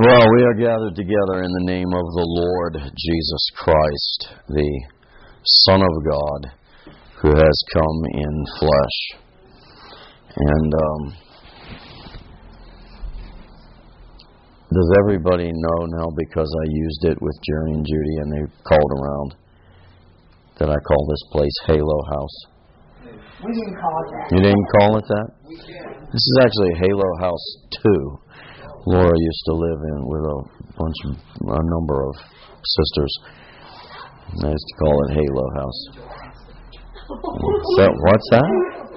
Well, we are gathered together in the name of the Lord Jesus Christ, the Son of God, who has come in flesh. And does everybody know now, because I used it with Jerry and Judy and they called around, that I call this place Halo House? We didn't call it that. You didn't call it that? This is actually Halo House 2. Laura used to live in with a number of sisters. I used to call it Halo House. What's that?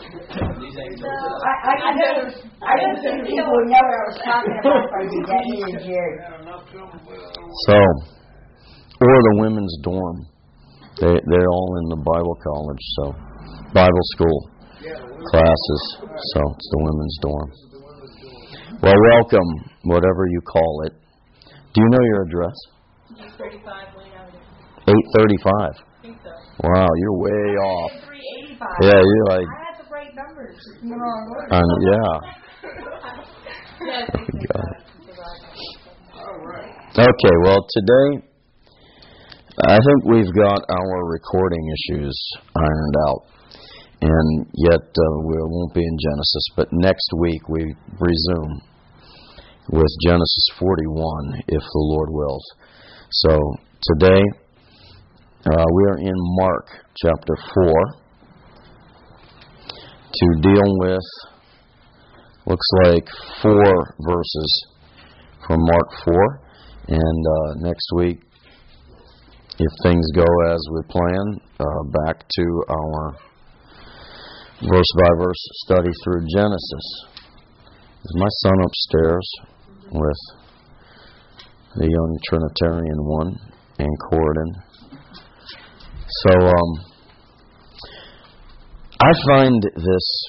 I don't think people would know what I was talking about from Debbie and Jerry. So, or the women's dorm. They're all in the Bible college, so Bible school classes. So it's the women's dorm. Well, welcome, whatever you call it. Do you know your address? 835 Wayne Avenue. 835. I think so. Wow, you're way off. 385. Yeah, you're like. I had the right numbers. Yeah. Okay, well, today, I think we've got our recording issues ironed out. And yet, we won't be in Genesis, but next week we resume with Genesis 41, if the Lord wills. So, today, we are in Mark chapter 4 to deal with, looks like 4 verses from Mark 4. And next week, if things go as we plan, back to our verse-by-verse study through Genesis. Is my son upstairs with the young Trinitarian one and Corridon? So, I find this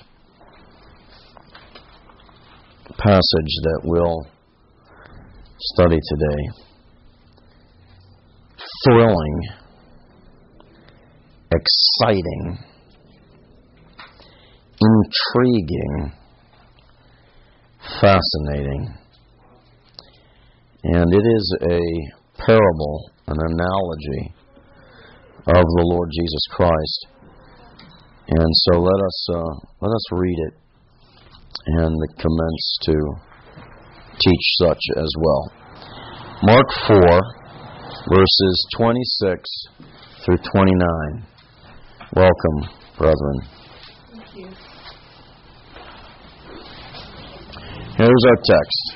passage that we'll study today thrilling, exciting, intriguing, fascinating. And it is a parable, an analogy of the Lord Jesus Christ. And so let us read it and commence to teach such as well. Mark 4, verses 26 through 29. Welcome, brethren. Thank you. Here's our text.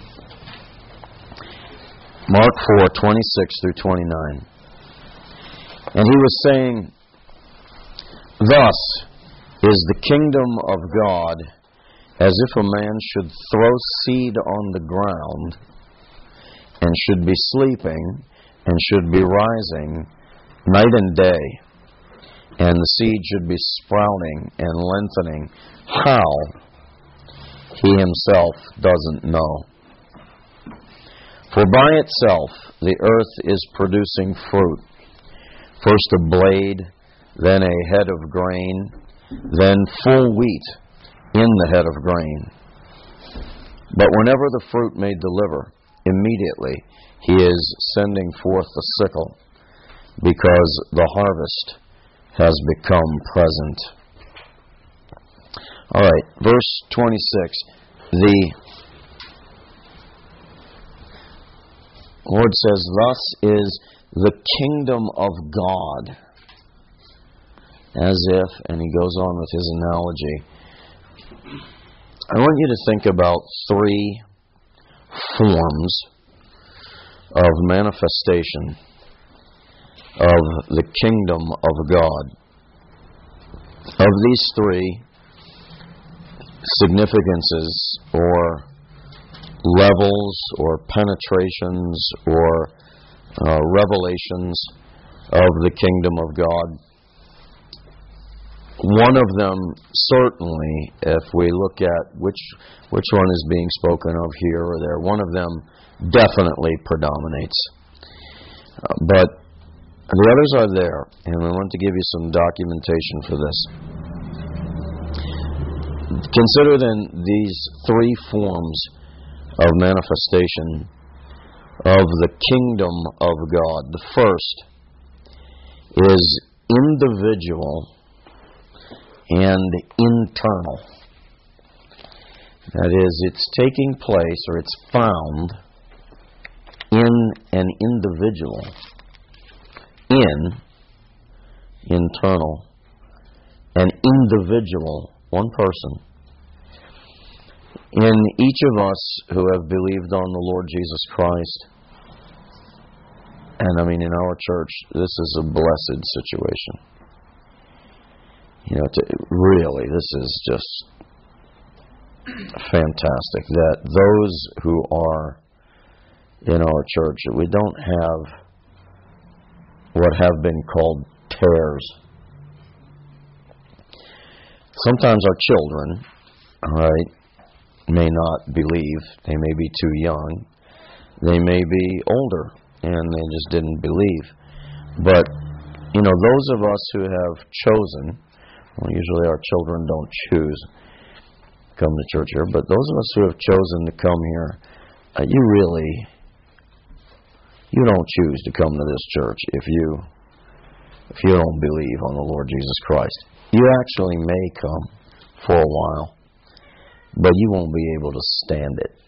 Mark 4, 26 through 29. And he was saying, "Thus is the kingdom of God as if a man should throw seed on the ground, and should be sleeping, and should be rising night and day, and the seed should be sprouting and lengthening. How? He himself doesn't know. For by itself the earth is producing fruit, first a blade, then a head of grain, then full wheat in the head of grain. But whenever the fruit may deliver, immediately he is sending forth the sickle, because the harvest has become present." All right, verse 26. The Lord says, "Thus is the kingdom of God." As if, and he goes on with his analogy. I want you to think about 3 forms of manifestation of the kingdom of God. Of these 3 significances or levels or penetrations or revelations of the kingdom of God, one of them certainly, if we look at which one is being spoken of here or there, one of them definitely predominates. But the others are there, and I want to give you some documentation for this. Consider then these 3 forms of manifestation of the kingdom of God. The first is individual and internal. That is, it's taking place, or it's found in an individual. Internal. An individual, one person. In each of us who have believed on the Lord Jesus Christ, and in our church, this is a blessed situation. Really, this is just fantastic that those who are in our church, we don't have what have been called tares. Sometimes our children, may not believe. They may be too young. They may be older, and they just didn't believe. But, those of us who have chosen, usually our children don't choose to come to church here, but those of us who have chosen to come here, you don't choose to come to this church if you don't believe on the Lord Jesus Christ. You actually may come for a while, but you won't be able to stand it.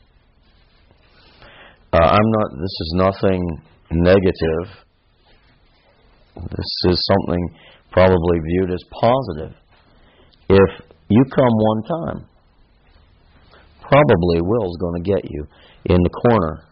This is nothing negative. This is something probably viewed as positive. If you come one time, probably Will's going to get you in the corner.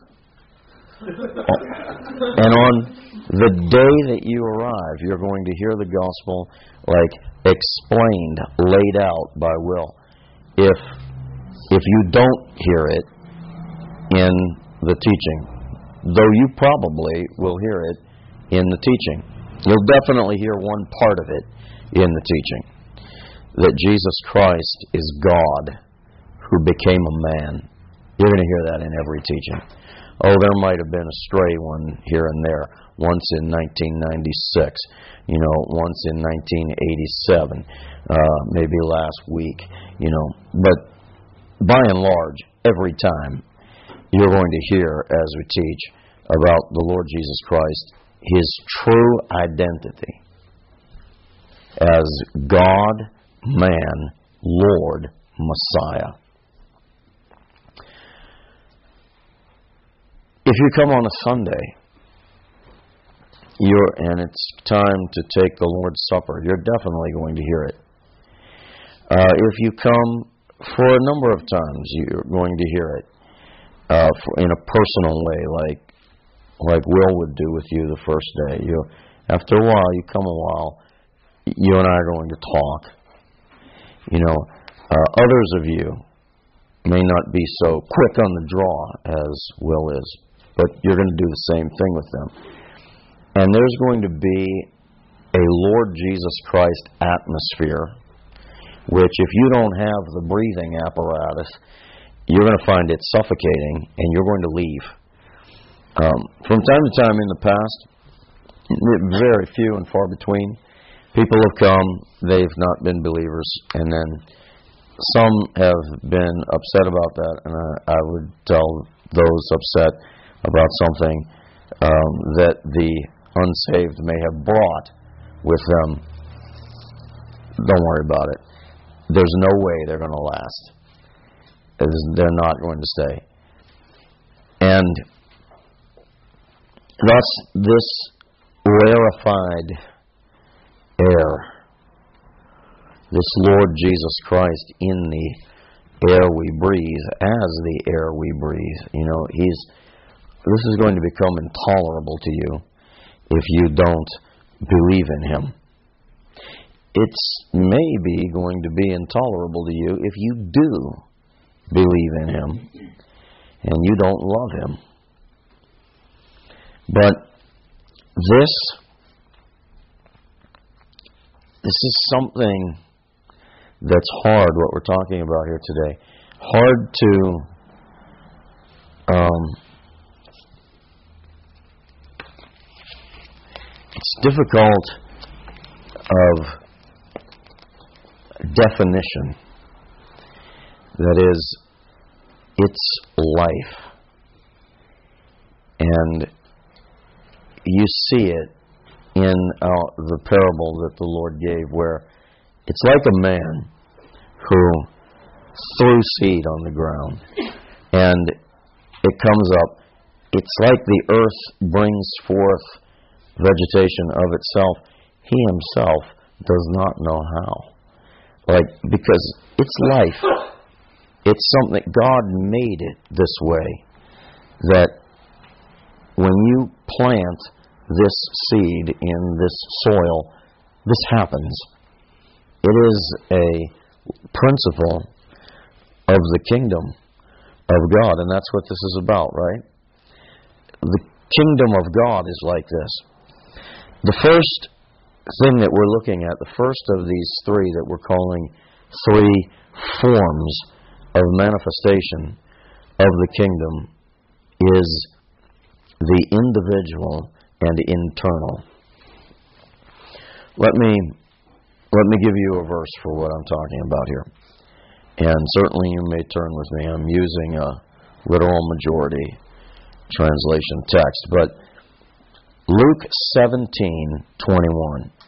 And on the day that you arrive, you're going to hear the gospel explained, laid out by Will. If you don't hear it in the teaching, though you probably will hear it in the teaching, you'll definitely hear one part of it in the teaching, that Jesus Christ is God who became a man. You're going to hear that in every teaching. There might have been a stray one here and there, once in 1996, once in 1987, maybe last week, but by and large, every time you're going to hear, as we teach, about the Lord Jesus Christ, His true identity as God, man, Lord, Messiah. If you come on a Sunday, and it's time to take the Lord's Supper, you're definitely going to hear it. If you come for a number of times, you're going to hear it in a personal way, like Will would do with you the first day. After a while, you come a while, you and I are going to talk. Others of you may not be so quick on the draw as Will is, but you're going to do the same thing with them. And there's going to be a Lord Jesus Christ atmosphere, which if you don't have the breathing apparatus, you're going to find it suffocating, and you're going to leave. From time to time in the past, very few and far between, people have come, they've not been believers, and then some have been upset about that, and I would tell those upset about something that the unsaved may have brought with them. Don't worry about it. There's no way they're going to last. They're not going to stay. And thus, this rarefied air, this Lord Jesus Christ in the air we breathe, as the air we breathe, this is going to become intolerable to you if you don't believe in Him. It's maybe going to be intolerable to you if you do believe in Him and you don't love Him. But this is something that's hard, what we're talking about here today. Hard to it's difficult of definition. That is, it's life. And you see it in the parable that the Lord gave, where it's like a man who threw seed on the ground, and it comes up. It's like the earth brings forth vegetation of itself. He himself does not know how. Because it's life. It's something, God made it this way, that when you plant this seed in this soil, this happens. It is a principle of the kingdom of God, and that's what this is about, right? The kingdom of God is like this. The first thing that we're looking at, the first of these three that we're calling three forms of manifestation of the kingdom, is the individual and internal. Let me give you a verse for what I'm talking about here. And certainly you may turn with me. I'm using a literal majority translation text. But Luke 17:21.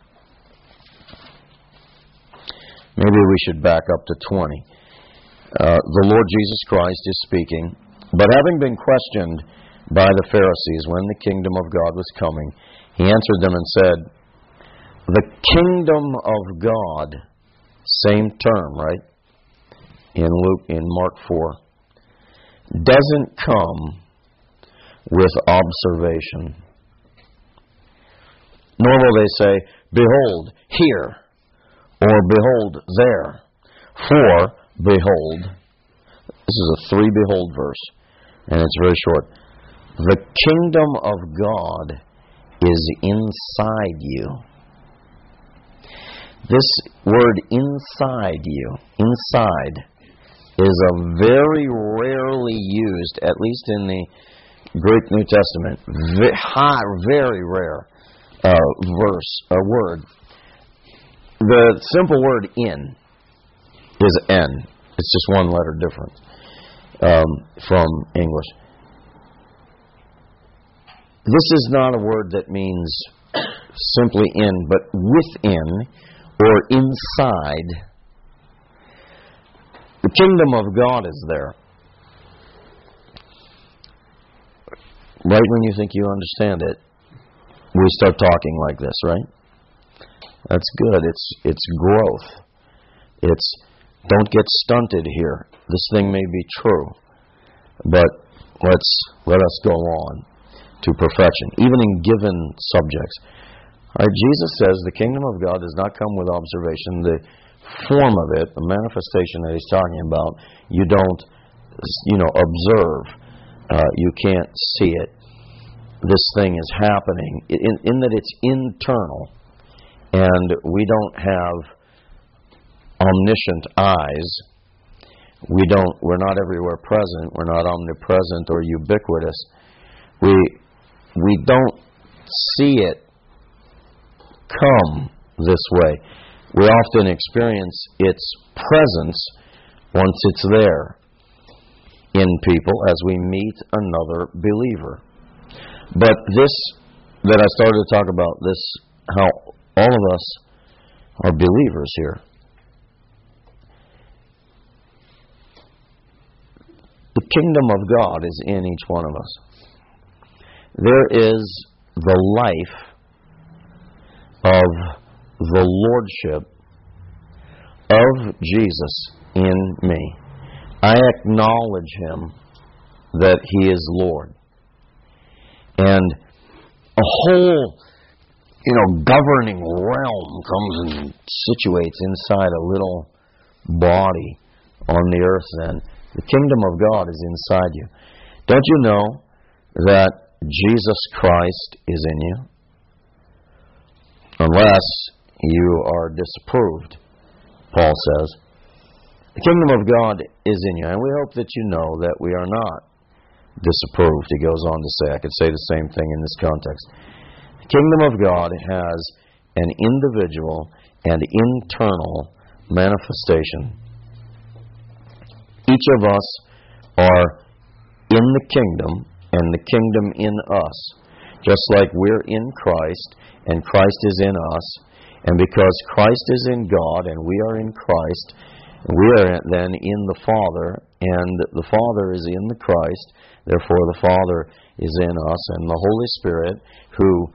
Maybe we should back up to 20. The Lord Jesus Christ is speaking. But having been questioned by the Pharisees when the kingdom of God was coming, he answered them and said, the kingdom of God, same term, right? In Mark 4, doesn't come with observation. Nor will they say, behold, here, or behold, there. For, behold, this is a three behold verse, and it's very short. The kingdom of God is inside you. This word inside you, inside, is a very rarely used, at least in the Greek New Testament, very rare word. The simple word in is N. It's just one letter different from English. This is not a word that means simply in, but within or inside. The kingdom of God is there. Right when you think you understand it, we start talking like this, right? That's good. It's growth. It's don't get stunted here. This thing may be true, but let us go on to perfection, even in given subjects. All right, Jesus says the kingdom of God does not come with observation. The form of it, the manifestation that he's talking about, you don't, observe. You can't see it. This thing is happening in that it's internal, and we don't have omniscient eyes. We're not everywhere present. We're not omnipresent or ubiquitous. We don't see it come this way. We often experience its presence once it's there in people as we meet another believer. But this that I started to talk about, this how all of us are believers here. The kingdom of God is in each one of us. There is the life of the lordship of Jesus in me. I acknowledge Him that He is Lord. And a whole, governing realm comes and situates inside a little body on the earth then. The kingdom of God is inside you. Don't you know that Jesus Christ is in you? Unless you are disapproved, Paul says. The kingdom of God is in you. And we hope that you know that we are not disapproved, he goes on to say. I could say the same thing in this context. The kingdom of God has an individual and internal manifestation. Each of us are in the kingdom and the kingdom in us. Just like we're in Christ and Christ is in us, and because Christ is in God and we are in Christ, we are then in the Father, and the Father is in the Christ, therefore the Father is in us, and the Holy Spirit who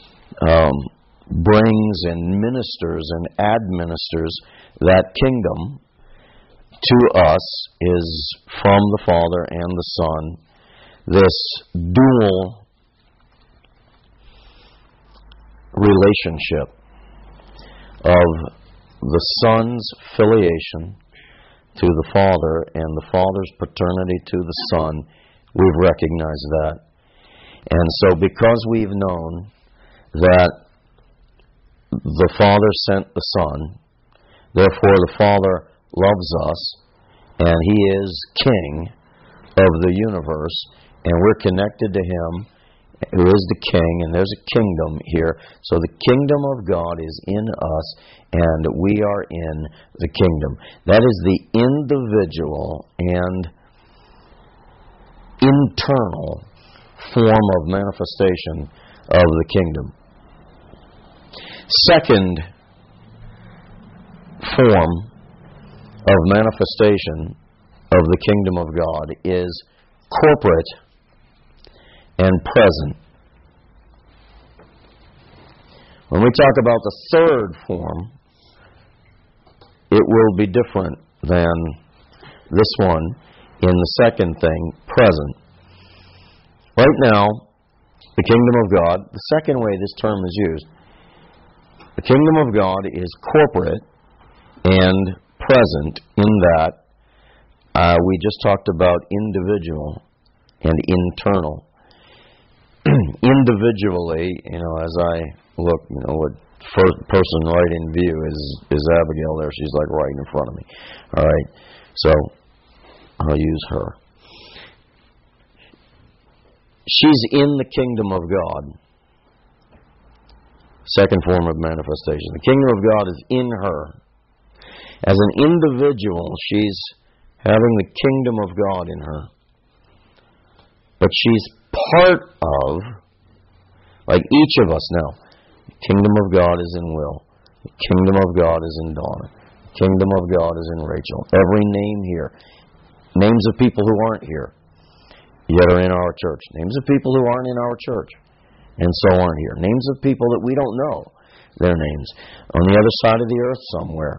brings and ministers and administers that kingdom to us is from the Father and the Son. This dual relationship of the Son's filiation to the Father and the Father's paternity to the Son, we've recognized that. And so because we've known that the Father sent the Son, therefore the Father loves us, and He is King of the universe, and we're connected to Him, who is the King, and there's a kingdom here. So the kingdom of God is in us, and we are in the kingdom. That is the individual and internal form of manifestation of the kingdom. Second form of manifestation of the kingdom of God is corporate and present. When we talk about the third form, it will be different than this one in the second thing, present. Right now, the kingdom of God, the second way this term is used, the kingdom of God is corporate and present in that we just talked about individual and internal. Individually, as I look, what first person right in view is Abigail there. She's like right in front of me. All right, so I'll use her. She's in the kingdom of God. Second form of manifestation. The kingdom of God is in her. As an individual, she's having the kingdom of God in her. But she's part of, like each of us now, the kingdom of God is in Will. The kingdom of God is in Donna. The kingdom of God is in Rachel. Every name here. Names of people who aren't here, yet are in our church. Names of people who aren't in our church, and so aren't here. Names of people that we don't know their names. On the other side of the earth somewhere.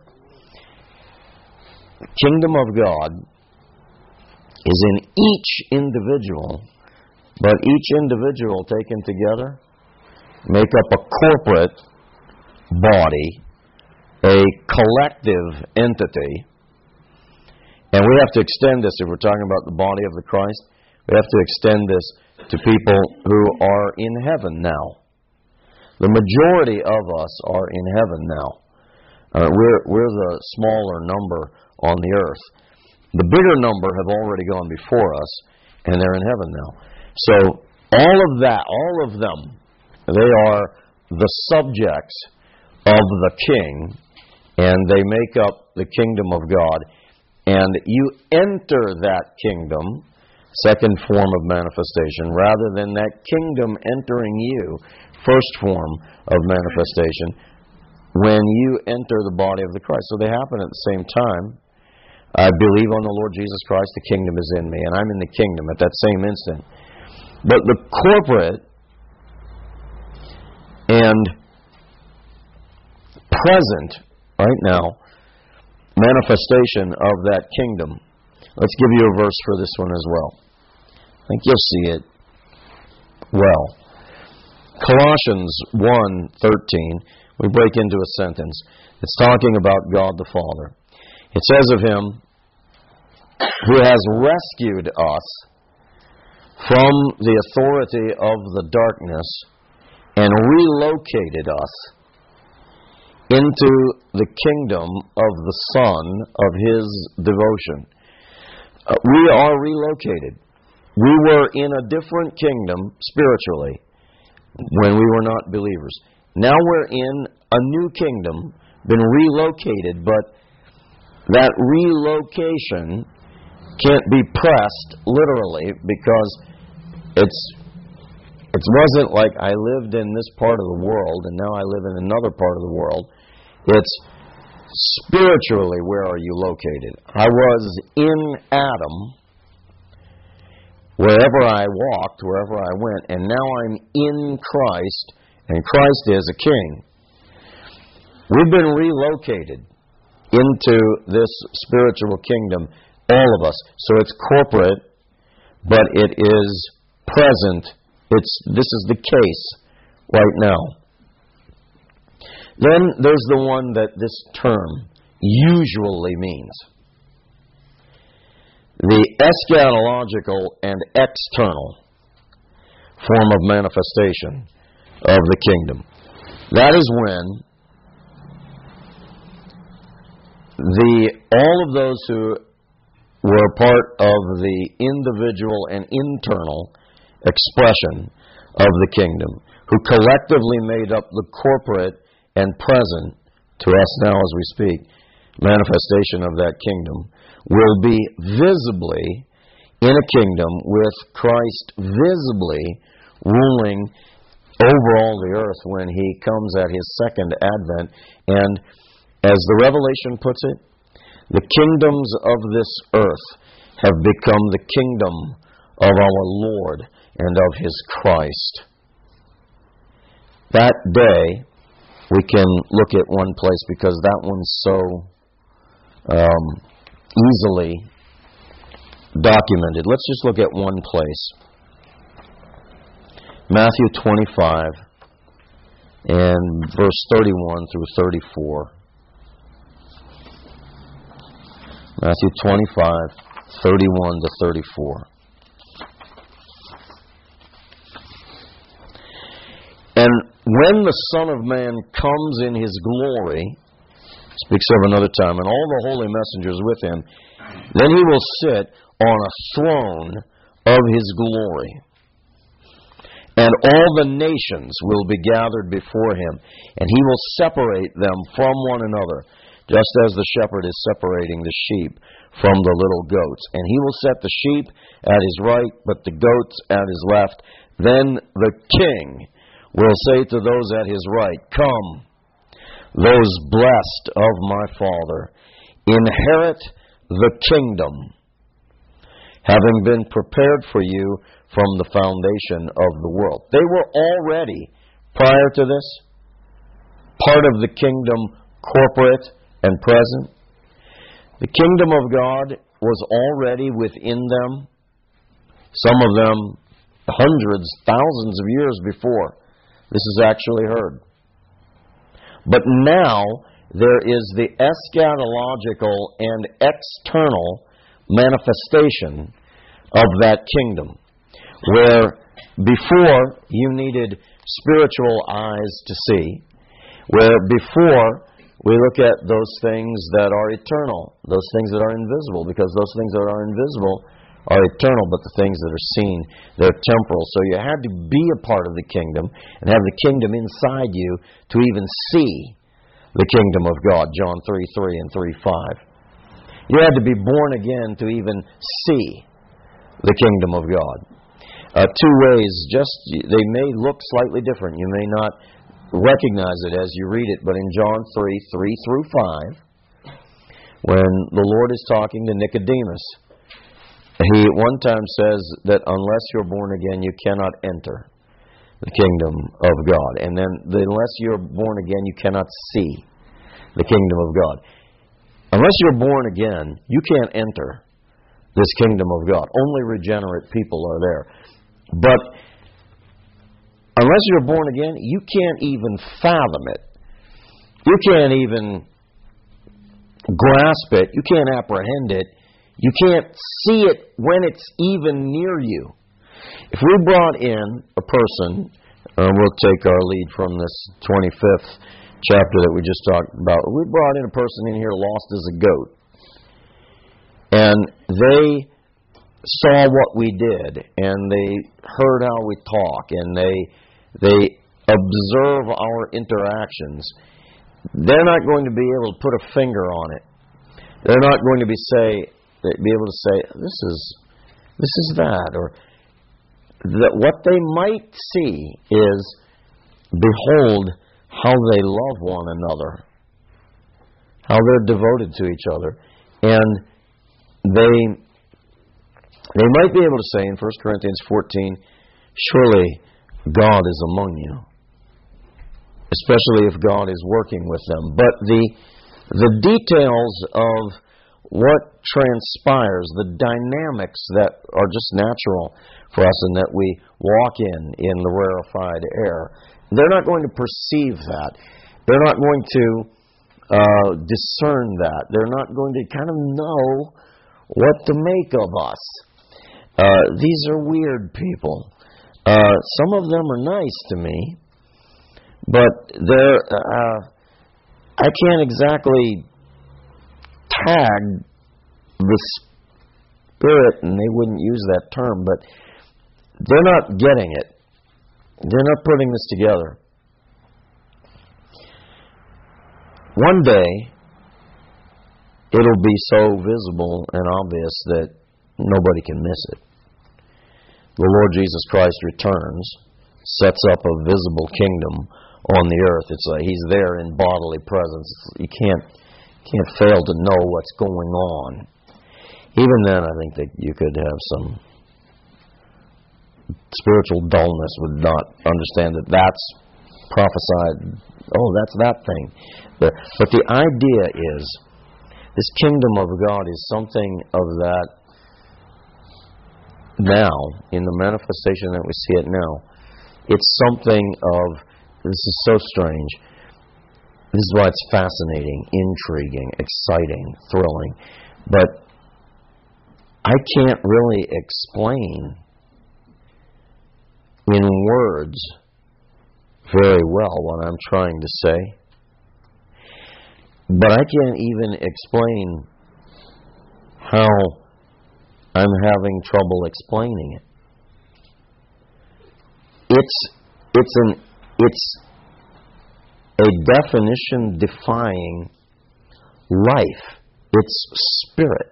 The kingdom of God is in each individual, but each individual taken together make up a corporate body, a collective entity. And we have to extend this, if we're talking about the body of the Christ, we have to extend this to people who are in heaven now. The majority of us are in heaven now. We're the smaller number on the earth. The bigger number have already gone before us, and they're in heaven now. So all of them, they are the subjects of the King, and they make up the kingdom of God. And you enter that kingdom, second form of manifestation, rather than that kingdom entering you, first form of manifestation, when you enter the body of the Christ. So they happen at the same time. I believe on the Lord Jesus Christ, the kingdom is in me, and I'm in the kingdom at that same instant. But the corporate and present, right now, manifestation of that kingdom. Let's give you a verse for this one as well. I think you'll see it well. Colossians 1:13, we break into a sentence. It's talking about God the Father. It says of Him, who has rescued us from the authority of the darkness and relocated us into the kingdom of the Son of His devotion. We are relocated. We were in a different kingdom spiritually when we were not believers. Now we're in a new kingdom, been relocated, but that relocation can't be pressed literally because it wasn't like I lived in this part of the world and now I live in another part of the world. It's spiritually, where are you located? I was in Adam, wherever I walked, wherever I went, and now I'm in Christ, and Christ is a king. We've been relocated into this spiritual kingdom, all of us. So it's corporate, but it is present. This is the case right now. Then there's the one that this term usually means. The eschatological and external form of manifestation of the kingdom. That is when all of those who were part of the individual and internal expression of the kingdom, who collectively made up the corporate and present, to us now as we speak, manifestation of that kingdom, will be visibly in a kingdom with Christ visibly ruling over all the earth when He comes at His second advent. And as the Revelation puts it, the kingdoms of this earth have become the kingdom of our Lord and of His Christ. That day, we can look at one place because that one's so easily documented. Let's just look at one place. Matthew 25 and verse 31 through 34. Matthew 25, 31 to 34. And when the Son of Man comes in His glory, speaks of another time, and all the holy messengers with Him, then He will sit on a throne of His glory. And all the nations will be gathered before Him, and He will separate them from one another, just as the shepherd is separating the sheep from the little goats. And He will set the sheep at His right, but the goats at His left. Then the King will say to those at His right, "Come, those blessed of my Father, inherit the kingdom, having been prepared for you from the foundation of the world." They were already, prior to this, part of the kingdom, corporate and present. The kingdom of God was already within them, some of them hundreds, thousands of years before this is actually heard. But now there is the eschatological and external manifestation of that kingdom, where before you needed spiritual eyes to see, where before we look at those things that are eternal, those things that are invisible, because those things that are invisible are eternal, but the things that are seen, they're temporal. So you had to be a part of the kingdom and have the kingdom inside you to even see the kingdom of God, John 3:3 and 3:5. You had to be born again to even see the kingdom of God. Two ways, they may look slightly different. You may not recognize it as you read it, but in John 3:3 through 5, when the Lord is talking to Nicodemus, He at one time says that unless you're born again, you cannot enter the kingdom of God. And then unless you're born again, you cannot see the kingdom of God. Unless you're born again, you can't enter this kingdom of God. Only regenerate people are there. But unless you're born again, you can't even fathom it. You can't even grasp it. You can't apprehend it. You can't see it when it's even near you. If we brought in a person, we'll take our lead from this 25th chapter that we just talked about. We brought in a person in here lost as a goat. And they saw what we did, and they heard how we talk, and they observe our interactions. They're not going to be able to put a finger on it. They're not going to be able to say, this is that, or that what they might see is, behold, how they love one another, how they're devoted to each other. And they might be able to say in 1 Corinthians 14, surely God is among you, especially if God is working with them. But the details of what transpires, the dynamics that are just natural for us and that we walk in the rarefied air, they're not going to perceive that. They're not going to discern that. They're not going to kind of know what to make of us. These are weird people. Some of them are nice to me, but I can't exactly tag the spirit, and they wouldn't use that term, but they're not getting it. They're not putting this together. One day, it'll be so visible and obvious that nobody can miss it. The Lord Jesus Christ returns, sets up a visible kingdom on the earth. It's like He's there in bodily presence. You can't fail to know what's going on. Even then, I think that you could have some spiritual dullness, would not understand that that's prophesied. Oh, that's that thing. But the idea is, this kingdom of God is something of that now, in the manifestation that we see it now. It's something of, this is so strange. This is why it's fascinating, intriguing, exciting, thrilling. But I can't really explain in words very well what I'm trying to say. But I can't even explain how I'm having trouble explaining it. It's a definition-defying life. It's spirit.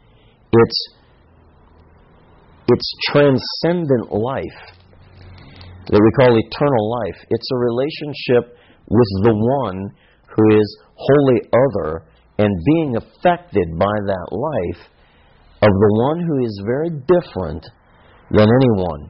It's transcendent life that we call eternal life. It's a relationship with the one who is wholly other and being affected by that life of the one who is very different than anyone.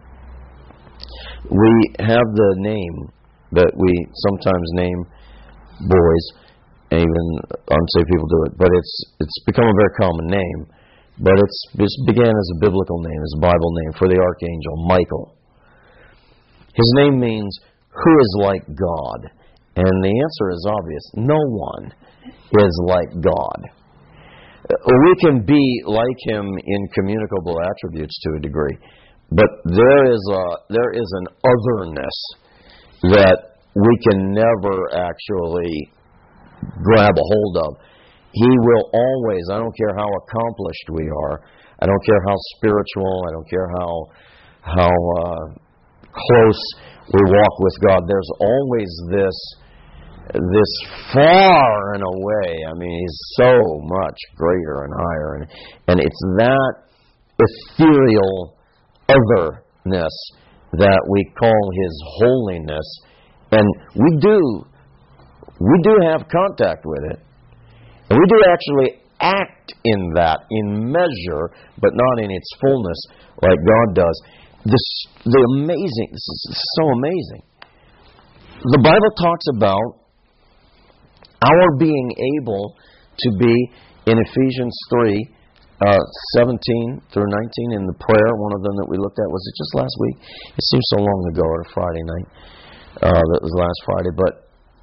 We have the name that we sometimes name boys, and even unsaved people do it, but it's become a very common name. But it began as a biblical name, as a Bible name for the archangel Michael. His name means, who is like God? And the answer is obvious. No one is like God. We can be like Him in communicable attributes to a degree, but there is an otherness that we can never actually grab a hold of. He will always, I don't care how accomplished we are, I don't care how spiritual, I don't care how close we walk with God, there's always this far and away. I mean, He's so much greater and higher, and it's that ethereal otherness that we call His holiness, and we do have contact with it, and we do actually act in that in measure, but not in its fullness like God does. This is so amazing. The Bible talks about our being able to be, in Ephesians 3, 17 through 19 in the prayer, one of them that we looked at, was it just last week? It seems so long ago, or Friday night. That was last Friday. But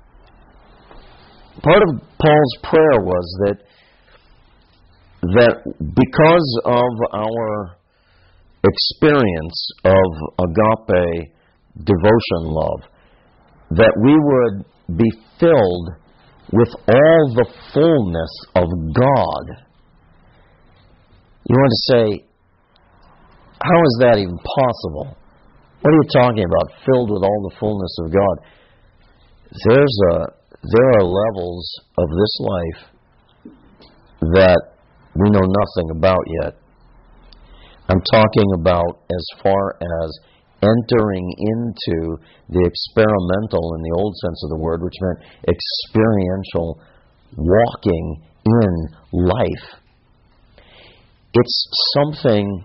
part of Paul's prayer was that because of our experience of agape devotion love, that we would be filled with all the fullness of God. You want to say, how is that even possible? What are you talking about, filled with all the fullness of God? There are levels of this life that we know nothing about yet. I'm talking about as far as entering into the experimental in the old sense of the word, which meant experiential walking in life. It's something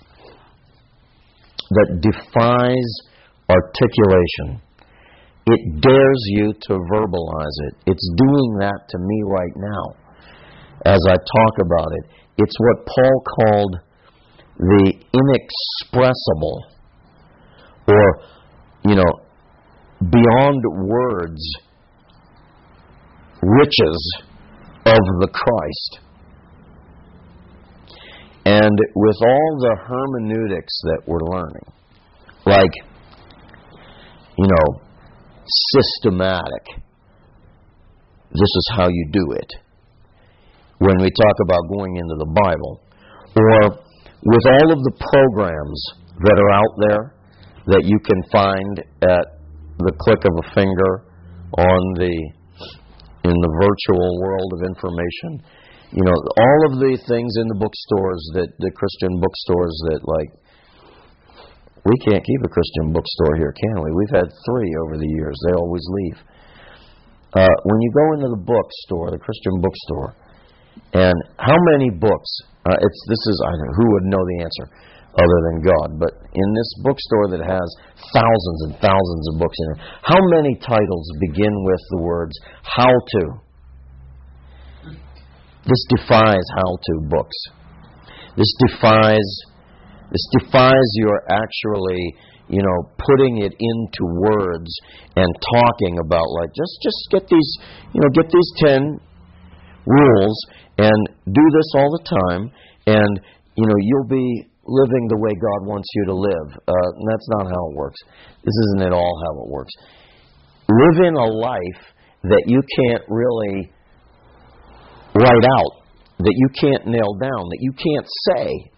that defies articulation. It dares you to verbalize it. It's doing that to me right now as I talk about it. It's what Paul called the inexpressible, or, beyond words, riches of the Christ. And with all the hermeneutics that we're learning, like, systematic, this is how you do it, when we talk about going into the Bible, or with all of the programs that are out there that you can find at the click of a finger in the virtual world of information, all of the things in the bookstores, the Christian bookstores that, like, we can't keep a Christian bookstore here, can we? We've had 3 over the years. They always leave. When you go into the bookstore, the Christian bookstore, and how many books? I don't know, who would know the answer other than God? But in this bookstore that has thousands and thousands of books in it, how many titles begin with the words "how to"? This defies how-to books. This defies your actually, putting it into words and talking about, like, just get these 10 rules and do this all the time, and you'll be living the way God wants you to live. And that's not how it works. This isn't at all how it works. Live in a life that you can't really write out, that you can't nail down, that you can't say,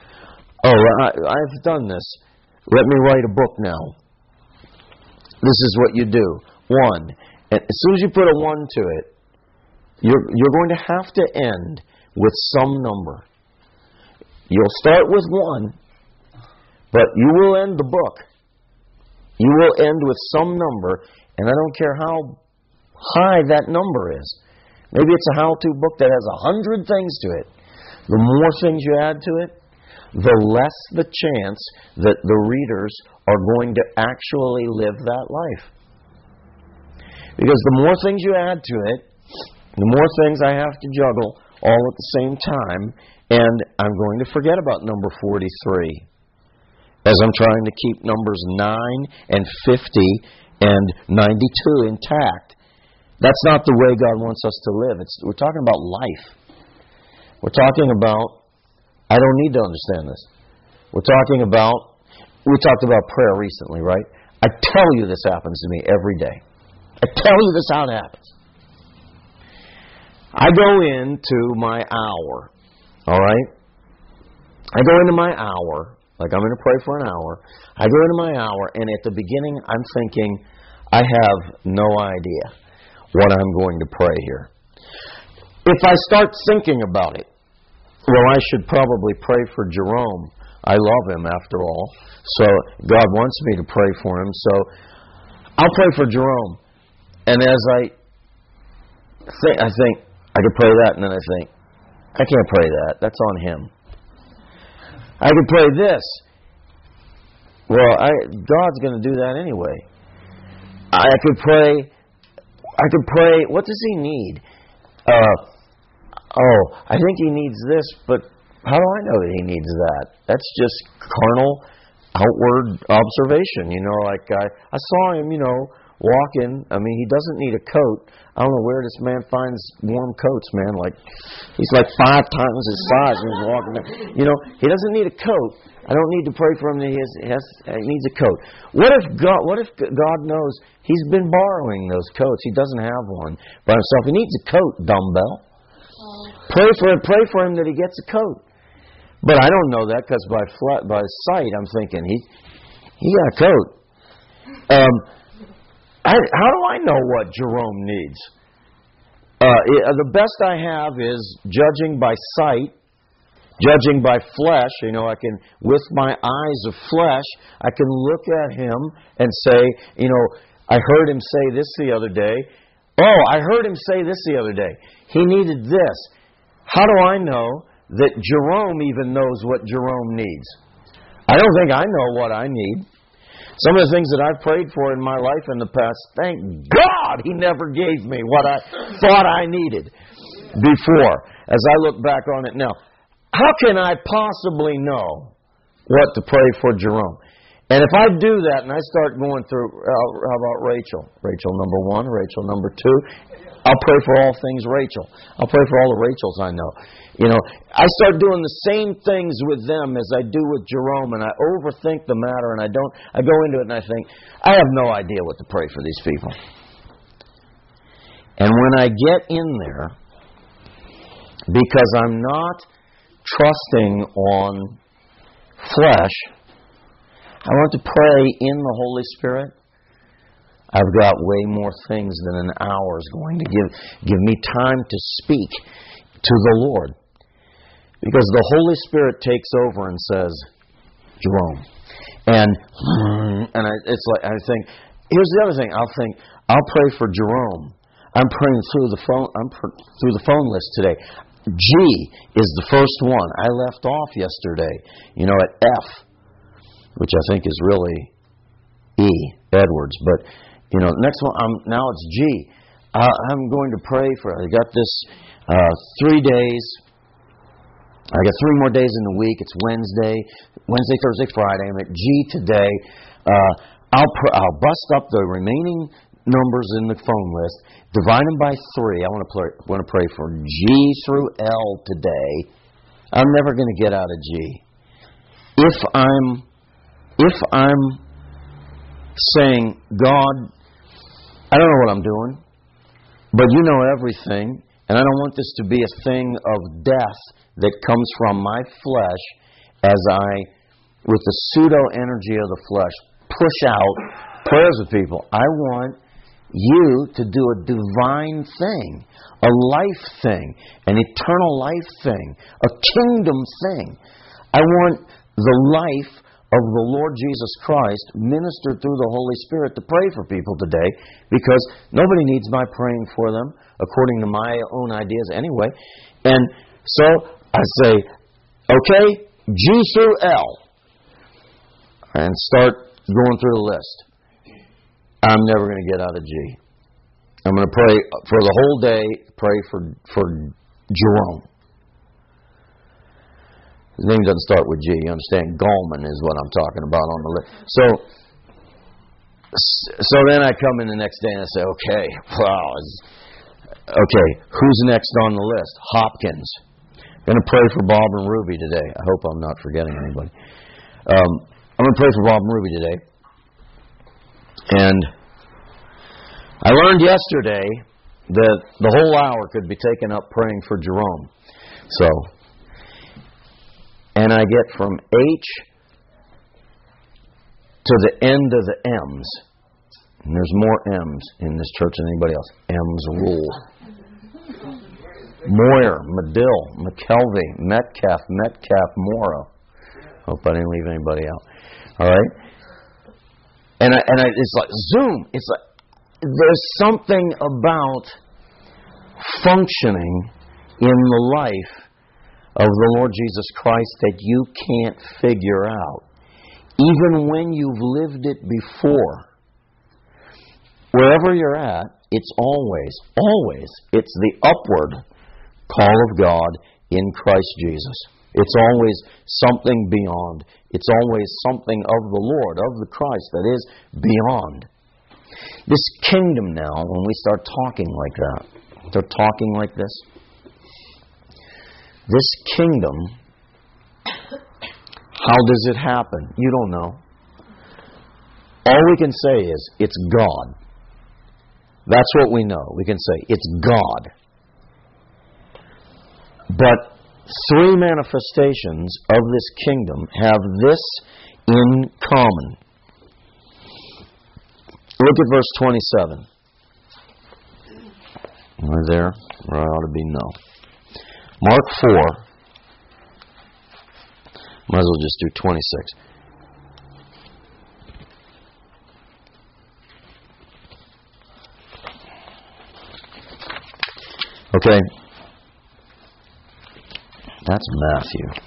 I've done this. Let me write a book now. This is what you do. 1. And as soon as you put a 1 to it, you're going to have to end with some number. You'll start with 1, but you will end the book. You will end with some number, and I don't care how high that number is. Maybe it's a how-to book that has 100 things to it. The more things you add to it, the less the chance that the readers are going to actually live that life. Because the more things you add to it, the more things I have to juggle all at the same time, and I'm going to forget about number 43 as I'm trying to keep numbers 9 and 50 and 92 intact. That's not the way God wants us to live. We're talking about life. We're talking about, I don't need to understand this. We talked about prayer recently, right? I tell you this happens to me every day. I tell you this how it happens. I go into my hour, all right? I go into my hour, like I'm going to pray for an hour. I go into my hour, and at the beginning I'm thinking, I have no idea what I'm going to pray here. If I start thinking about it, well, I should probably pray for Jerome. I love him, after all. So God wants me to pray for him. So I'll pray for Jerome. And as I think, I could pray that, and then I think, I can't pray that. That's on him. I could pray this. Well, God's going to do that anyway. I could pray, what does he need? I think he needs this, but how do I know that he needs that? That's just carnal, outward observation. Like I saw him, walking. I mean, he doesn't need a coat. I don't know where this man finds warm coats, man. Like, he's like 5 times his size when he's walking. He doesn't need a coat. I don't need to pray for him that he needs a coat. What if God knows he's been borrowing those coats? He doesn't have one by himself. He needs a coat, dumbbell. Pray for him that he gets a coat. But I don't know that, because by sight I'm thinking he got a coat. How do I know what Jerome needs? The best I have is judging by sight Judging by flesh, I can, with my eyes of flesh, I can look at him and say, I heard him say this the other day. Oh, I heard him say this the other day. He needed this. How do I know that Jerome even knows what Jerome needs? I don't think I know what I need. Some of the things that I've prayed for in my life in the past, thank God He never gave me what I thought I needed before. As I look back on it now, how can I possibly know what to pray for Jerome? And if I do that and I start going through, how about Rachel? Rachel number 1, Rachel number 2. I'll pray for all things Rachel. I'll pray for all the Rachels I know. I start doing the same things with them as I do with Jerome, and I overthink the matter, and I go into it and I think, I have no idea what to pray for these people. And when I get in there, because I'm not trusting on flesh, I want to pray in the Holy Spirit. I've got way more things than an hour is going to give me time to speak to the Lord. Because the Holy Spirit takes over and says, Jerome. It's like I think, here's the other thing. I'll pray for Jerome. I'm praying through the phone list today. G is the first one. I left off yesterday, at F, which I think is really E, Edwards. But, next one, now it's G. I'm going to pray for, I got this 3 days. I got 3 more days in the week. It's Wednesday, Thursday, Friday. I'm at G today. I'll bust up the remaining numbers in the phone list, divide them by 3. I want to pray for G through L today. I'm never going to get out of G. If I'm saying, God, I don't know what I'm doing, but you know everything, and I don't want this to be a thing of death that comes from my flesh as I, with the pseudo-energy of the flesh, push out prayers of people. I want you to do a divine thing, a life thing, an eternal life thing, a kingdom thing. I want the life of the Lord Jesus Christ ministered through the Holy Spirit to pray for people today, because nobody needs my praying for them according to my own ideas anyway. And so I say, okay, G through L, and start going through the list. I'm never going to get out of G. I'm going to pray for the whole day, pray for Jerome. His name doesn't start with G. You understand? Gallman is what I'm talking about on the list. So then I come in the next day and I say, okay, who's next on the list? Hopkins. I'm going to pray for Bob and Ruby today. I hope I'm not forgetting anybody. I'm going to pray for Bob and Ruby today. And I learned yesterday that the whole hour could be taken up praying for Jerome. And I get from H to the end of the M's. And there's more M's in this church than anybody else. M's rule. Moyer, Medill, McKelvey, Metcalf, Morrow. Hope I didn't leave anybody out. All right? And it's like zoom. It's like there's something about functioning in the life of the Lord Jesus Christ that you can't figure out, even when you've lived it before. Wherever you're at, it's always, it's the upward call of God in Christ Jesus. It's always something beyond. It's always something of the Lord, of the Christ that is beyond. This kingdom now, when we start talking like that, start talking like this, this kingdom, how does it happen? You don't know. All we can say is, it's God. That's what we know. We can say, it's God. But 3 manifestations of this kingdom have this in common. Look at verse 27. We're there? Or I ought to be no. Mark 4. Might as well just do 26. Okay. That's Matthew.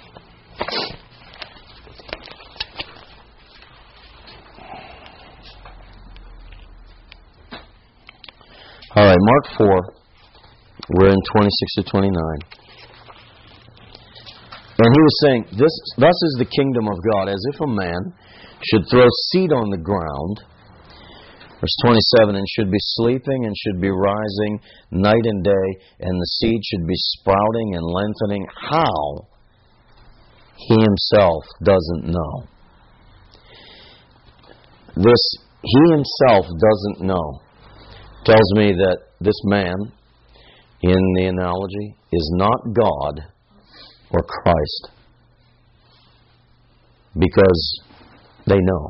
All right, Mark 4. We're in 26 to 29. And he was saying, thus is the kingdom of God, as if a man should throw seed on the ground, verse 27, and should be sleeping and should be rising night and day, and the seed should be sprouting and lengthening. How? He himself doesn't know. He himself doesn't know. Tells me that this man, in the analogy, is not God or Christ, because they know.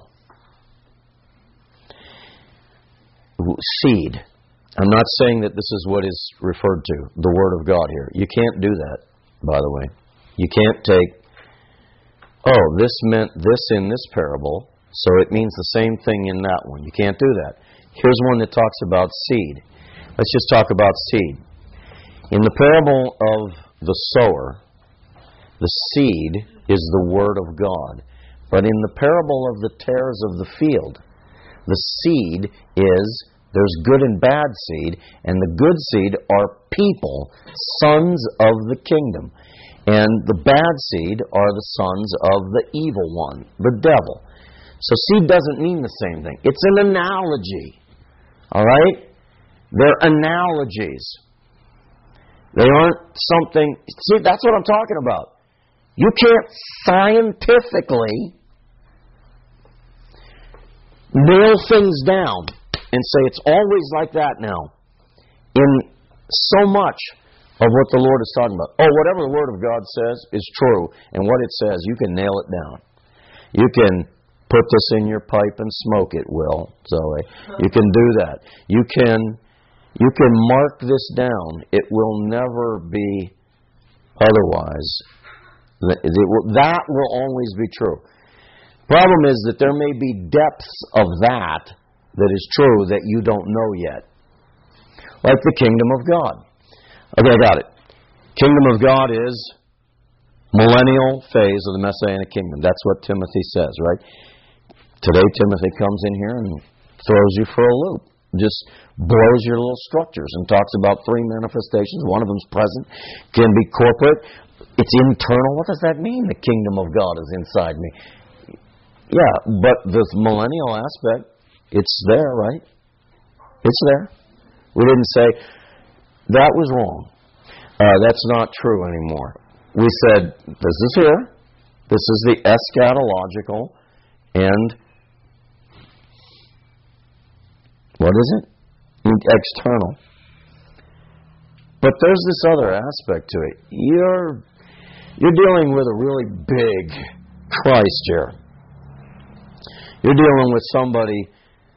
Seed. I'm not saying that this is what is referred to, the Word of God here. You can't do that, by the way. You can't take, this meant this in this parable, so it means the same thing in that one. You can't do that. Here's one that talks about seed. Let's just talk about seed. In the parable of the sower, the seed is the Word of God. But in the parable of the tares of the field, the seed is, there's good and bad seed, and the good seed are people, sons of the kingdom. And the bad seed are the sons of the evil one, the devil. So seed doesn't mean the same thing. It's an analogy. All right? They're analogies. They aren't something... See, that's what I'm talking about. You can't scientifically nail things down and say it's always like that now in so much of what the Lord is talking about. Whatever the Word of God says is true, and what it says, you can nail it down. You can put this in your pipe and smoke it, Will, Zoe. You can do that. You can mark this down. It will never be otherwise. That will always be true. Problem is that there may be depths of that is true that you don't know yet. Like the kingdom of God. Okay, I got it. Kingdom of God is millennial phase of the Messianic kingdom. That's what Timothy says, right? Today Timothy comes in here and throws you for a loop. Just blows your little structures and talks about three manifestations. One of them's present, can be corporate. It's internal. What does that mean? The kingdom of God is inside me. Yeah, but the millennial aspect, it's there, right? It's there. We didn't say, that was wrong. That's not true anymore. We said, this is here. This is the eschatological and what is it? External. But there's this other aspect to it. You're dealing with a really big Christ here. You're dealing with somebody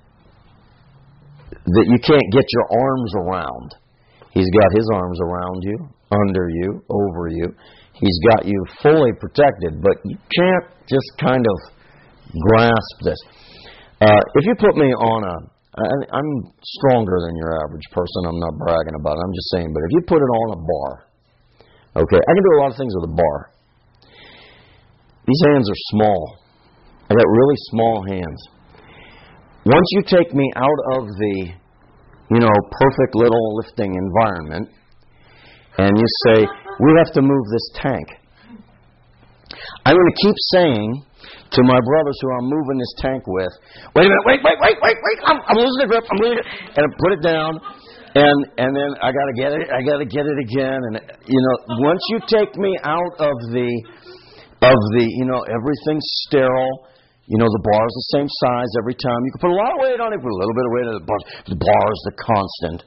that you can't get your arms around. He's got his arms around you, under you, over you. He's got you fully protected, but you can't just kind of grasp this. If you put me on I'm stronger than your average person. I'm not bragging about it. I'm just saying, but if you put it on a bar, okay, I can do a lot of things with a bar. These hands are small. I got really small hands. Once you take me out of the, perfect little lifting environment, and you say, we have to move this tank, I'm going to keep saying to my brothers who I'm moving this tank with, wait a minute, wait, I'm losing the grip, and I put it down, and then I got to get it again, and once you take me out of the everything's sterile, the bar's the same size every time. You can put a lot of weight on it, put a little bit of weight on the bar's the constant.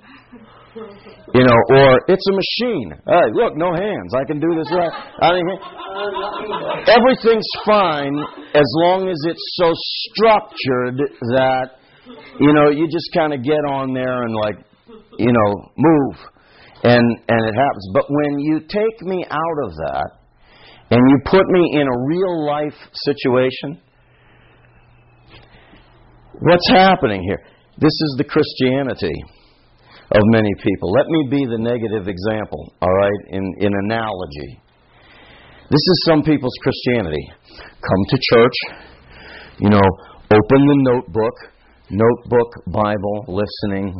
Or it's a machine. Hey, look, no hands. I can do this right. Everything's fine as long as it's so structured that, you just kind of get on there and move. And it happens. But when you take me out of that and you put me in a real life situation, what's happening here? This is the Christianity of many people. Let me be the negative example, all right, in analogy. This is some people's Christianity. Come to church, open the notebook, Bible, listening,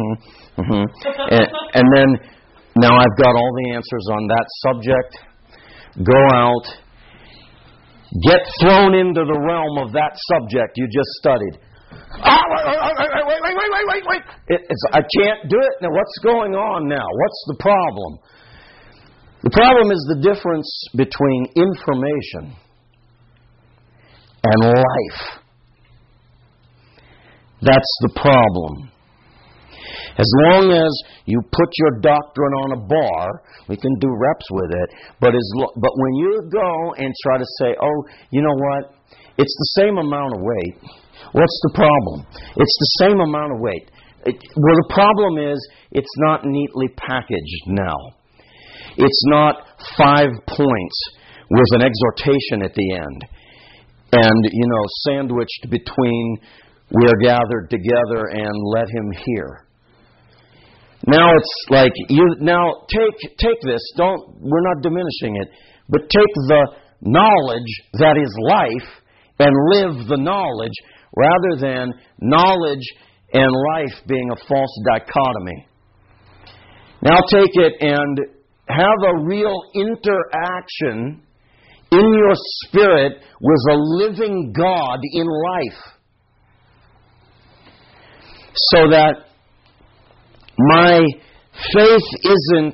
and then, now I've got all the answers on that subject. Go out, get thrown into the realm of that subject you just studied. Wait. I can't do it. Now, what's going on now? What's the problem? The problem is the difference between information and life. That's the problem. As long as you put your doctrine on a bar, we can do reps with it. But when you go and try to say, oh, you know what? It's the same amount of weight. What's the problem? It's the same amount of weight. The problem is it's not neatly packaged now. It's not 5 points with an exhortation at the end. And, sandwiched between we are gathered together and let him hear. Now it's like, take this, we're not diminishing it, but take the knowledge that is life and live the knowledge rather than knowledge and life being a false dichotomy. Now take it and have a real interaction in your spirit with a living God in life. So that my faith isn't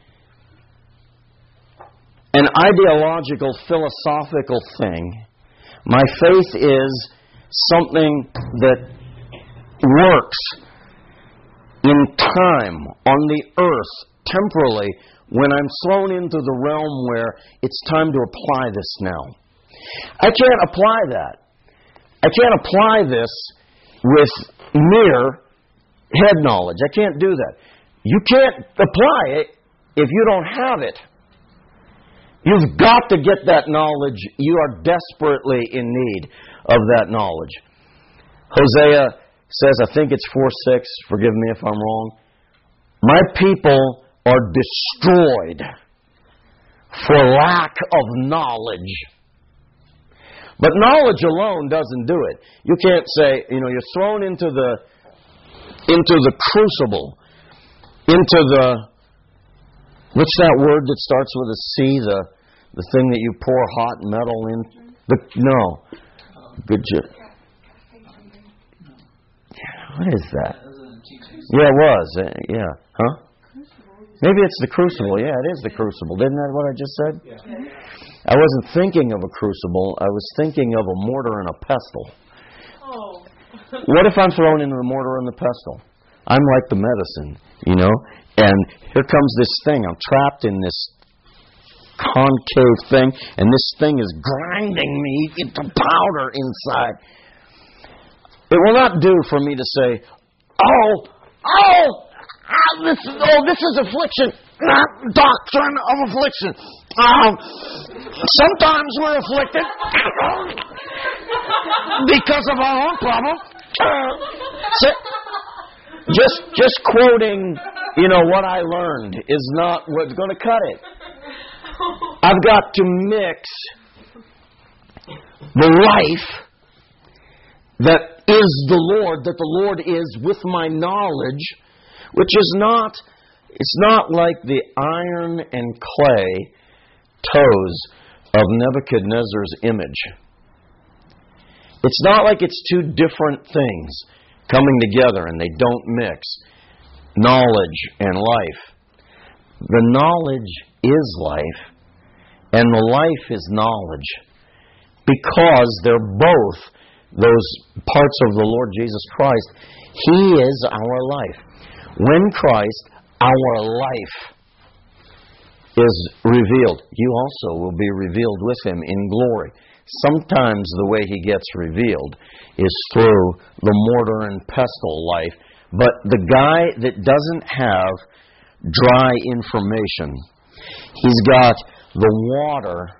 an ideological, philosophical thing. My faith is something that works in time, on the earth, temporally, when I'm thrown into the realm where it's time to apply this now. I can't apply that. I can't apply this with mere head knowledge. I can't do that. You can't apply it if you don't have it. You've got to get that knowledge. You are desperately in need of that knowledge. Hosea says, I think it's 4:6, forgive me if I'm wrong, my people are destroyed for lack of knowledge. But knowledge alone doesn't do it. You can't say, you're thrown into the crucible, into the, what's that word that starts with a C, the thing that you pour hot metal in? Good job. What is that? Yeah, it was. Yeah. Huh? Maybe it's the crucible. Yeah, it is the crucible. Isn't that what I just said? I wasn't thinking of a crucible. I was thinking of a mortar and a pestle. Oh. What if I'm thrown into the mortar and the pestle? I'm like the medicine, and here comes this thing. I'm trapped in this concave thing, and this thing is grinding me into powder inside. It will not do for me to say, this is affliction, not doctrine of affliction. Sometimes we're afflicted because of our own problem. Just quoting, what I learned is not what's going to cut it. I've got to mix the life that is the Lord, that the Lord is, with my knowledge, which is not, it's not like the iron and clay toes of Nebuchadnezzar's image. It's not like it's two different things coming together and they don't mix, knowledge and life. The knowledge is life, and the life is knowledge, because they're both those parts of the Lord Jesus Christ. He is our life. When Christ, our life, is revealed, you also will be revealed with Him in glory. Sometimes the way He gets revealed is through the mortar and pestle life. But the guy that doesn't have dry information, he's got the water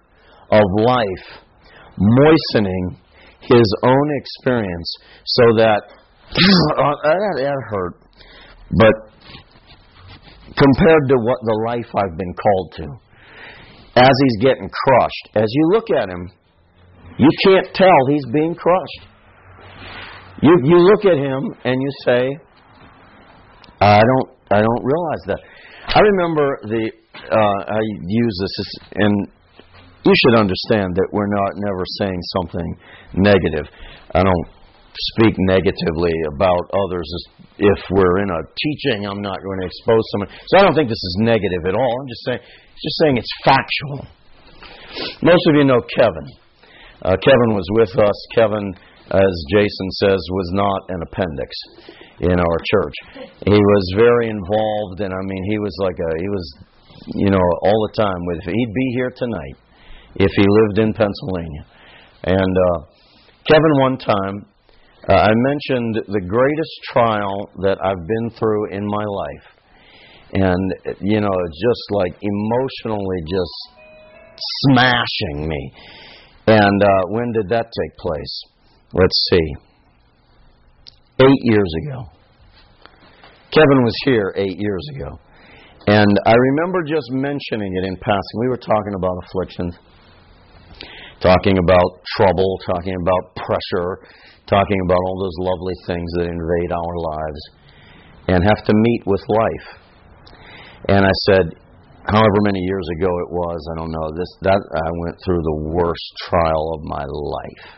of life, moistening his own experience so that that hurt. But compared to what the life I've been called to, as he's getting crushed, as you look at him, you can't tell he's being crushed. You look at him and you say, I don't realize that. I remember I use this, and you should understand that we're never saying something negative. I don't speak negatively about others. If we're in a teaching, I'm not going to expose someone. So I don't think this is negative at all. I'm just saying it's factual. Most of you know Kevin. Kevin was with us. Kevin, as Jason says, was not an appendix in our church. He was very involved, and I mean, he was all the time with. He'd be here tonight if he lived in Pennsylvania. And Kevin, one time, I mentioned the greatest trial that I've been through in my life, and just like emotionally just smashing me. And when did that take place? Let's see. 8 years ago. Kevin was here 8 years ago. And I remember just mentioning it in passing. We were talking about affliction, talking about trouble, talking about pressure, talking about all those lovely things that invade our lives and have to meet with life. And I said, however many years ago it was, I don't know, that I went through the worst trial of my life.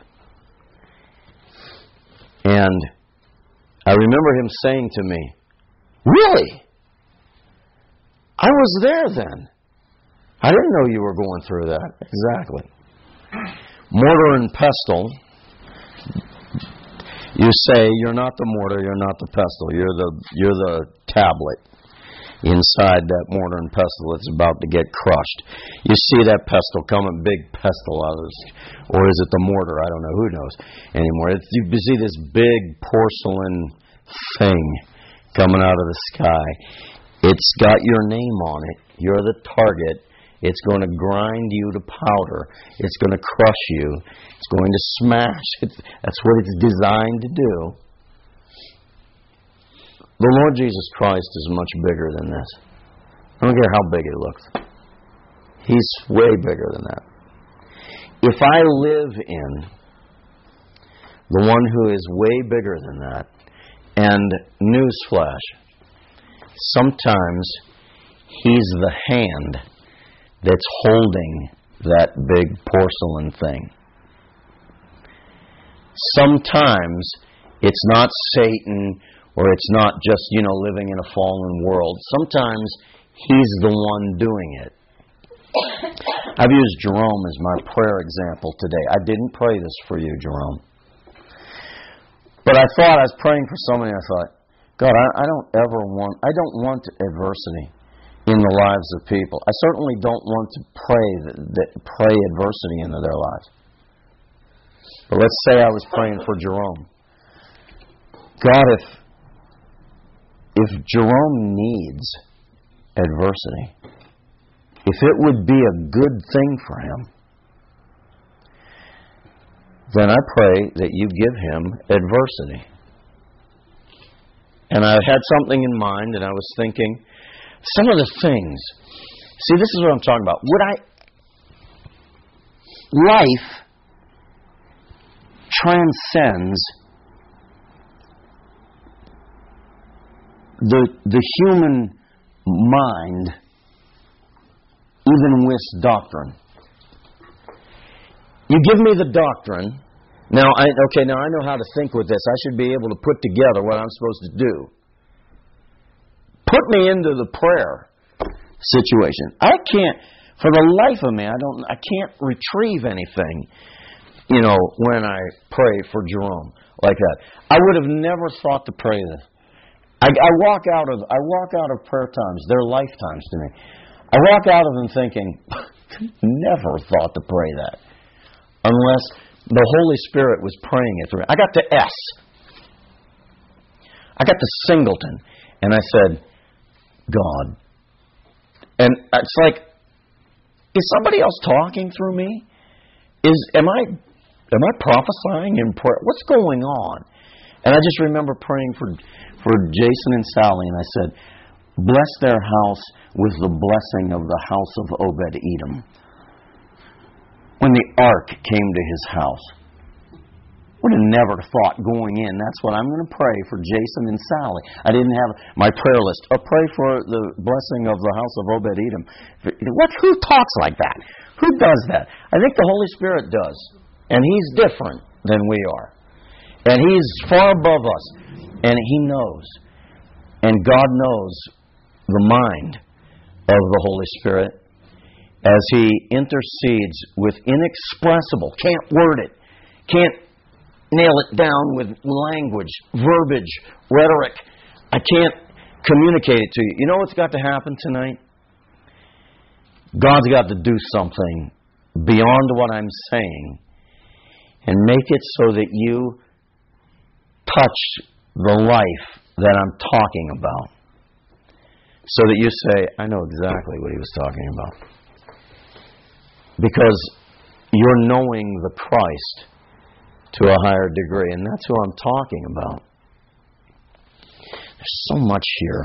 And I remember him saying to me, "Really? I was there then. I didn't know you were going through that." Exactly. Mortar and pestle. You say you're not the mortar, you're not the pestle. You're the tablet inside that mortar and pestle that's about to get crushed. You see that pestle coming, big pestle out of this, or is it the mortar? I don't know. Who knows anymore? You see this big porcelain thing coming out of the sky. It's got your name on it. You're the target. It's going to grind you to powder. It's going to crush you. It's going to smash. That's what it's designed to do. The Lord Jesus Christ is much bigger than this. I don't care how big He looks. He's way bigger than that. If I live in the one who is way bigger than that, and newsflash, sometimes He's the hand that's holding that big porcelain thing. Sometimes it's not Satan, or it's not just, living in a fallen world. Sometimes He's the one doing it. I've used Jerome as my prayer example today. I didn't pray this for you, Jerome. But I thought, I was praying for somebody, I thought, God, I don't want adversity in the lives of people. I certainly don't want to pray adversity into their lives. But let's say I was praying for Jerome. God, if Jerome needs adversity, if it would be a good thing for him, then I pray that you give him adversity. And I had something in mind, and I was thinking, some of the things. See, this is what I'm talking about. Life transcends the human mind, even with doctrine. You give me the doctrine. Now I know how to think with this. I should be able to put together what I'm supposed to do. Put me into the prayer situation. I can't, for the life of me, I can't retrieve anything, when I pray for Jerome like that. I would have never thought to pray this. I walk out of prayer times. They're lifetimes to me. I walk out of them thinking, never thought to pray that, unless the Holy Spirit was praying it through. I got to S. I got to Singleton, and I said, God. And it's like, is somebody else talking through me? am I prophesying in prayer? What's going on? And I just remember praying for Jason and Sally, and I said, bless their house with the blessing of the house of Obed-Edom. When the ark came to his house, would have never thought going in, that's what I'm going to pray for Jason and Sally. I didn't have my prayer list. I'll pray for the blessing of the house of Obed-Edom. Who talks like that? Who does that? I think the Holy Spirit does. And He's different than we are. And He's far above us. And He knows. And God knows the mind of the Holy Spirit as He intercedes with inexpressible, can't word it, can't nail it down with language, verbiage, rhetoric. I can't communicate it to you. You know what's got to happen tonight? God's got to do something beyond what I'm saying and make it so that you touch the life that I'm talking about. So that you say, I know exactly what he was talking about. Because you're knowing the Christ to a higher degree, and that's who I'm talking about. There's so much here.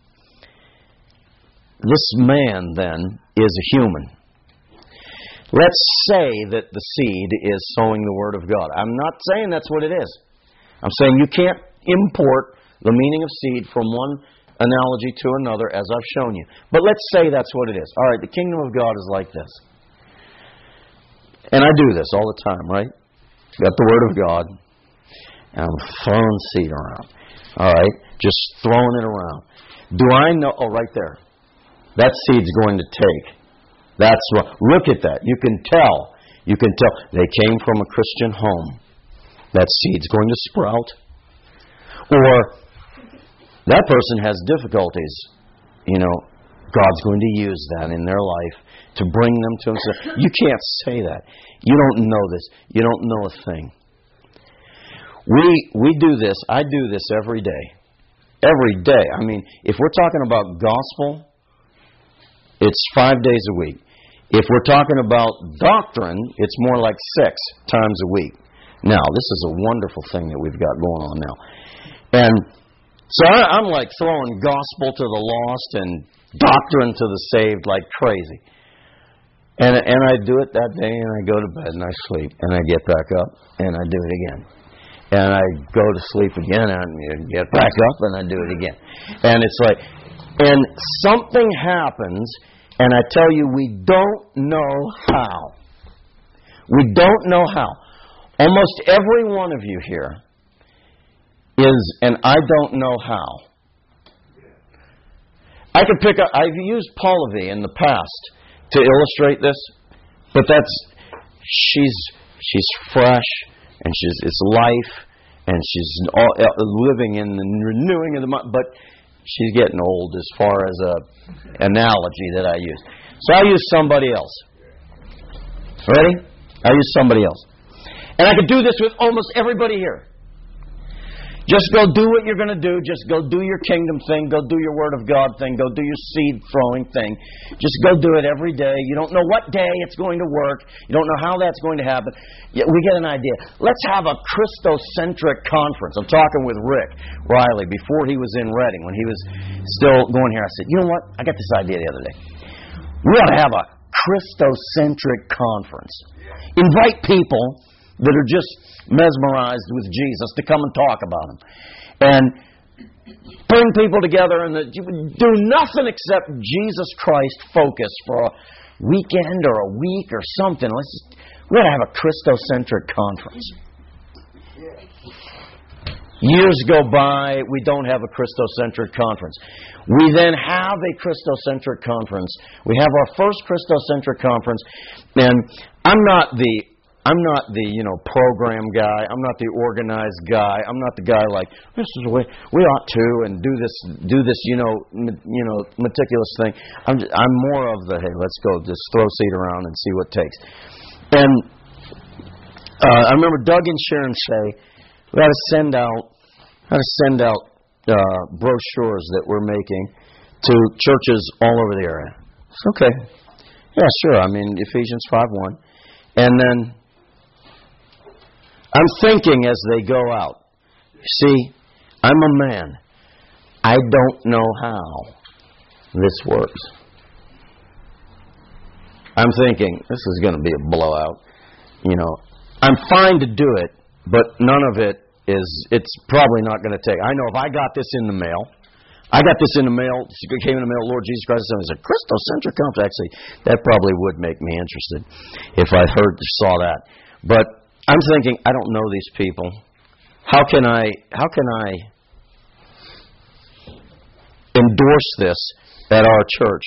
This man, then, is a human. Let's say that the seed is sowing the Word of God. I'm not saying that's what it is. I'm saying you can't import the meaning of seed from one analogy to another, as I've shown you. But let's say that's what it is. All right, the kingdom of God is like this. And I do this all the time, right? Got the Word of God, and I'm throwing seed around. All right? Just throwing it around. Do I know? Oh, right there. That seed's going to take. That's what. Look at that. You can tell. You can tell. They came from a Christian home. That seed's going to sprout. Or that person has difficulties. You know, God's going to use that in their life to bring them to Himself. You can't say that. You don't know this. You don't know a thing. We do this. I do this every day. Every day. I mean, if we're talking about gospel, it's 5 days a week. If we're talking about doctrine, it's more like 6 times a week. Now, this is a wonderful thing that we've got going on now. And so I'm like throwing gospel to the lost and doctrine to the saved like crazy. And I do it that day, and I go to bed, and I sleep, and I get back up, and I do it again. And I go to sleep again, and I get back up, and I do it again. And it's like, and something happens, and I tell you, we don't know how. We don't know how. Almost every one of you here is, and I don't know how. I could pick up, I've used Pallavi in the past to illustrate this, but she's fresh, and it's life, and she's living in the renewing of the mind, but she's getting old as far as a analogy that I use. So I use somebody else. Ready? I use somebody else. And I could do this with almost everybody here. Just go do what you're going to do. Just go do your kingdom thing. Go do your Word of God thing. Go do your seed throwing thing. Just go do it every day. You don't know what day it's going to work. You don't know how that's going to happen. Yet we get an idea. Let's have a Christocentric conference. I'm talking with Rick Riley before he was in Reading, when he was still going here. I said, you know what? I got this idea the other day. We ought to have a Christocentric conference. Invite people that are just mesmerized with Jesus to come and talk about Him. And bring people together and do nothing except Jesus Christ focus for a weekend or a week or something. We ought to have a Christocentric conference. Years go by, we don't have a Christocentric conference. We then have a Christocentric conference. We have our first Christocentric conference, and I'm not the program guy. I'm not the organized guy. I'm not the guy like, this is the way we ought to, and do this meticulous thing. I'm more of the, hey, let's go, just throw seed around and see what it takes. And I remember Doug and Sharon say, we got to send out brochures that we're making to churches all over the area. It's okay. Yeah, sure. I mean, Ephesians 5:1. And then I'm thinking as they go out. See, I'm a man. I don't know how this works. I'm thinking, this is going to be a blowout. You know, I'm fine to do it, but none of it it's probably not going to take. I know if I got this in the mail, it came in the mail, Lord Jesus Christ, and it was a Christocentric conference. Actually, that probably would make me interested if I saw that. But I'm thinking, I don't know these people. How can I endorse this at our church?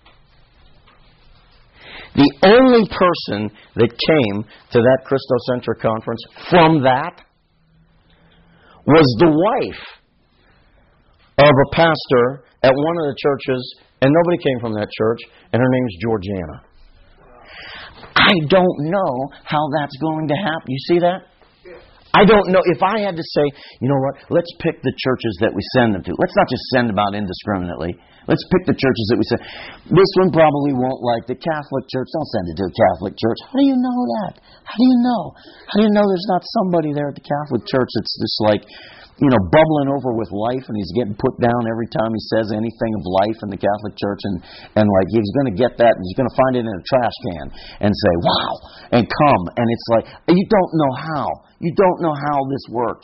The only person that came to that Christocentric conference from that was the wife of a pastor at one of the churches, and nobody came from that church, and her name's Georgiana. I don't know how that's going to happen. You see that? I don't know. If I had to say, you know what, let's pick the churches that we send them to. Let's not just send them out indiscriminately. Let's pick the churches that we send. This one probably won't like the Catholic Church. Don't send it to a Catholic church. How do you know that? How do you know? How do you know there's not somebody there at the Catholic Church that's just like, you know, bubbling over with life, and he's getting put down every time he says anything of life in the Catholic Church, and like he's going to get that, and he's going to find it in a trash can and say, wow, and come. And it's like, you don't know how. You don't know how this works.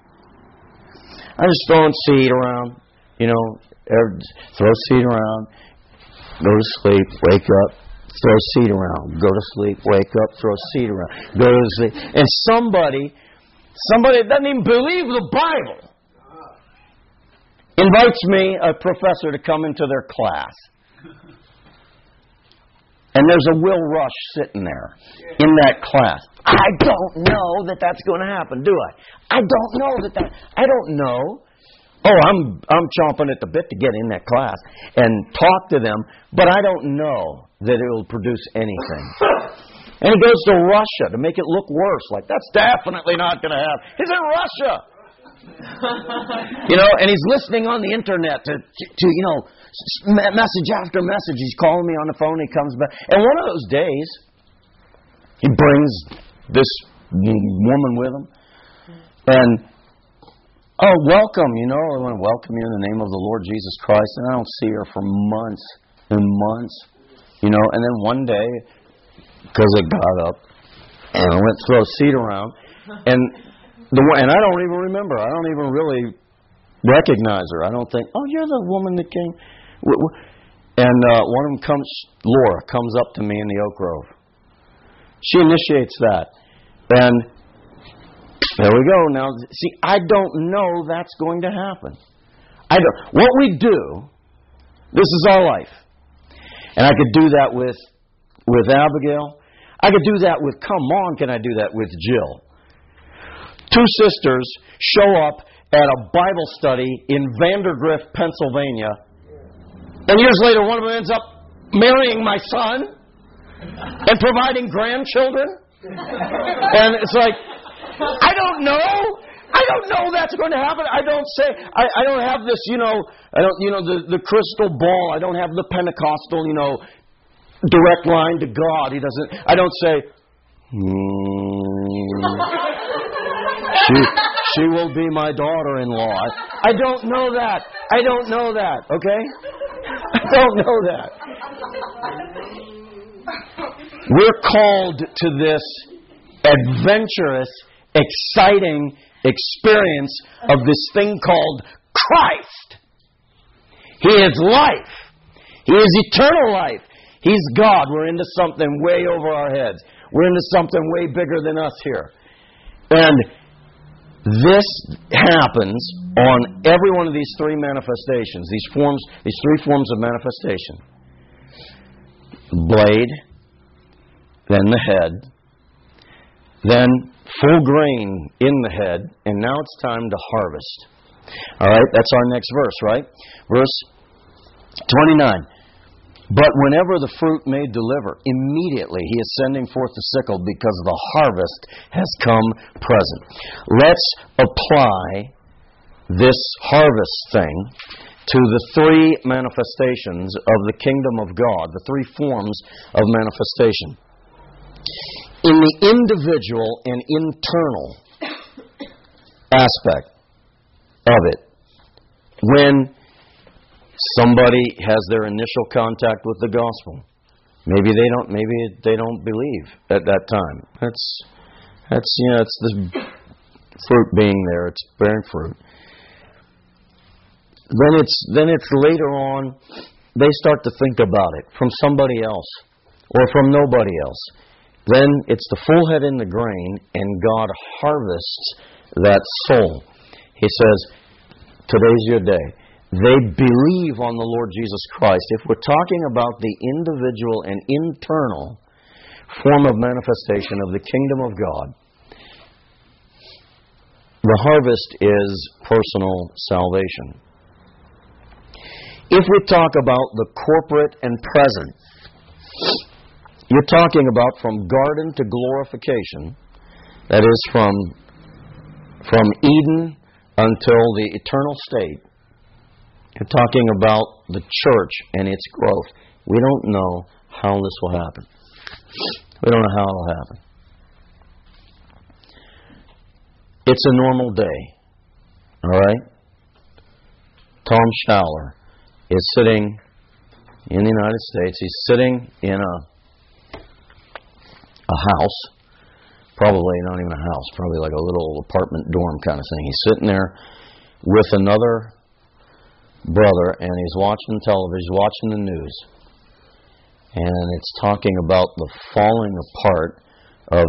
I just throwing seed around, you know, throw seed around, go to sleep, wake up, throw seed around, go to sleep, wake up, throw seed around, go to sleep. And somebody that doesn't even believe the Bible invites me, a professor, to come into their class. And there's a Will Rush sitting there in that class. I don't know that that's going to happen, do I? I don't know that. I don't know. Oh, I'm chomping at the bit to get in that class and talk to them, but I don't know that it will produce anything. And he goes to Russia to make it look worse. Like, that's definitely not going to happen. He's in Russia. You know, and he's listening on the internet to you know, message after message. He's calling me on the phone. He comes back. And one of those days, he brings this woman with him. And, oh, welcome, you know. I want to welcome you in the name of the Lord Jesus Christ. And I don't see her for months and months. You know, and then one day, because I got up and I went to throw seed around, and I don't even remember. I don't even really recognize her. I don't think, oh, you're the woman that came. And one of them Laura comes up to me in the Oak Grove. She initiates that. And there we go. Now, see, I don't know that's going to happen. What we do, this is our life. And I could do that with Abigail. I could do that with, come on, can I do that with Jill? Two sisters show up at a Bible study in Vandergrift, Pennsylvania. And years later, one of them ends up marrying my son and providing grandchildren. And it's like, I don't know that's going to happen. I don't have this, the crystal ball. I don't have the Pentecostal, direct line to God. I don't say, she will be my daughter-in-law. I don't know that. Okay? I don't know that. We're called to this adventurous, exciting experience of this thing called Christ. He is life. He is eternal life. He's God. We're into something way over our heads. We're into something way bigger than us here. And this happens on every one of these three manifestations, these three forms of manifestation. Blade, then the head, then full grain in the head, and now it's time to harvest. All right, that's our next verse, right? Verse 29. But whenever the fruit may deliver, immediately he is sending forth the sickle, because the harvest has come present. Let's apply this harvest thing to the three manifestations of the kingdom of God, the three forms of manifestation. In the individual and internal aspect of it. When somebody has their initial contact with the gospel, maybe they don't believe at that time. That's it's the fruit being there, it's bearing fruit. Then it's later on they start to think about it from somebody else or from nobody else. Then it's the full head in the grain, and God harvests that soul. He says, today's your day. They believe on the Lord Jesus Christ. If we're talking about the individual and internal form of manifestation of the kingdom of God, the harvest is personal salvation. If we talk about the corporate and present, you're talking about from garden to glorification, that is from Eden until the eternal state. You're talking about the church and its growth. We don't know how this will happen. We don't know how it will happen. It's a normal day. All right? Tom Schaller is sitting in the United States. He's sitting in a house. Probably not even a house. Probably like a little apartment dorm kind of thing. He's sitting there with another brother, and he's watching television, he's watching the news, and it's talking about the falling apart of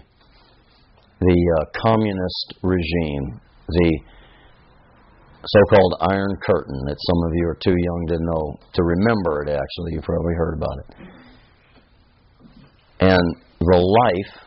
the communist regime, the so-called Iron Curtain that some of you are too young to know, to remember it actually. You've probably heard about it. And the life,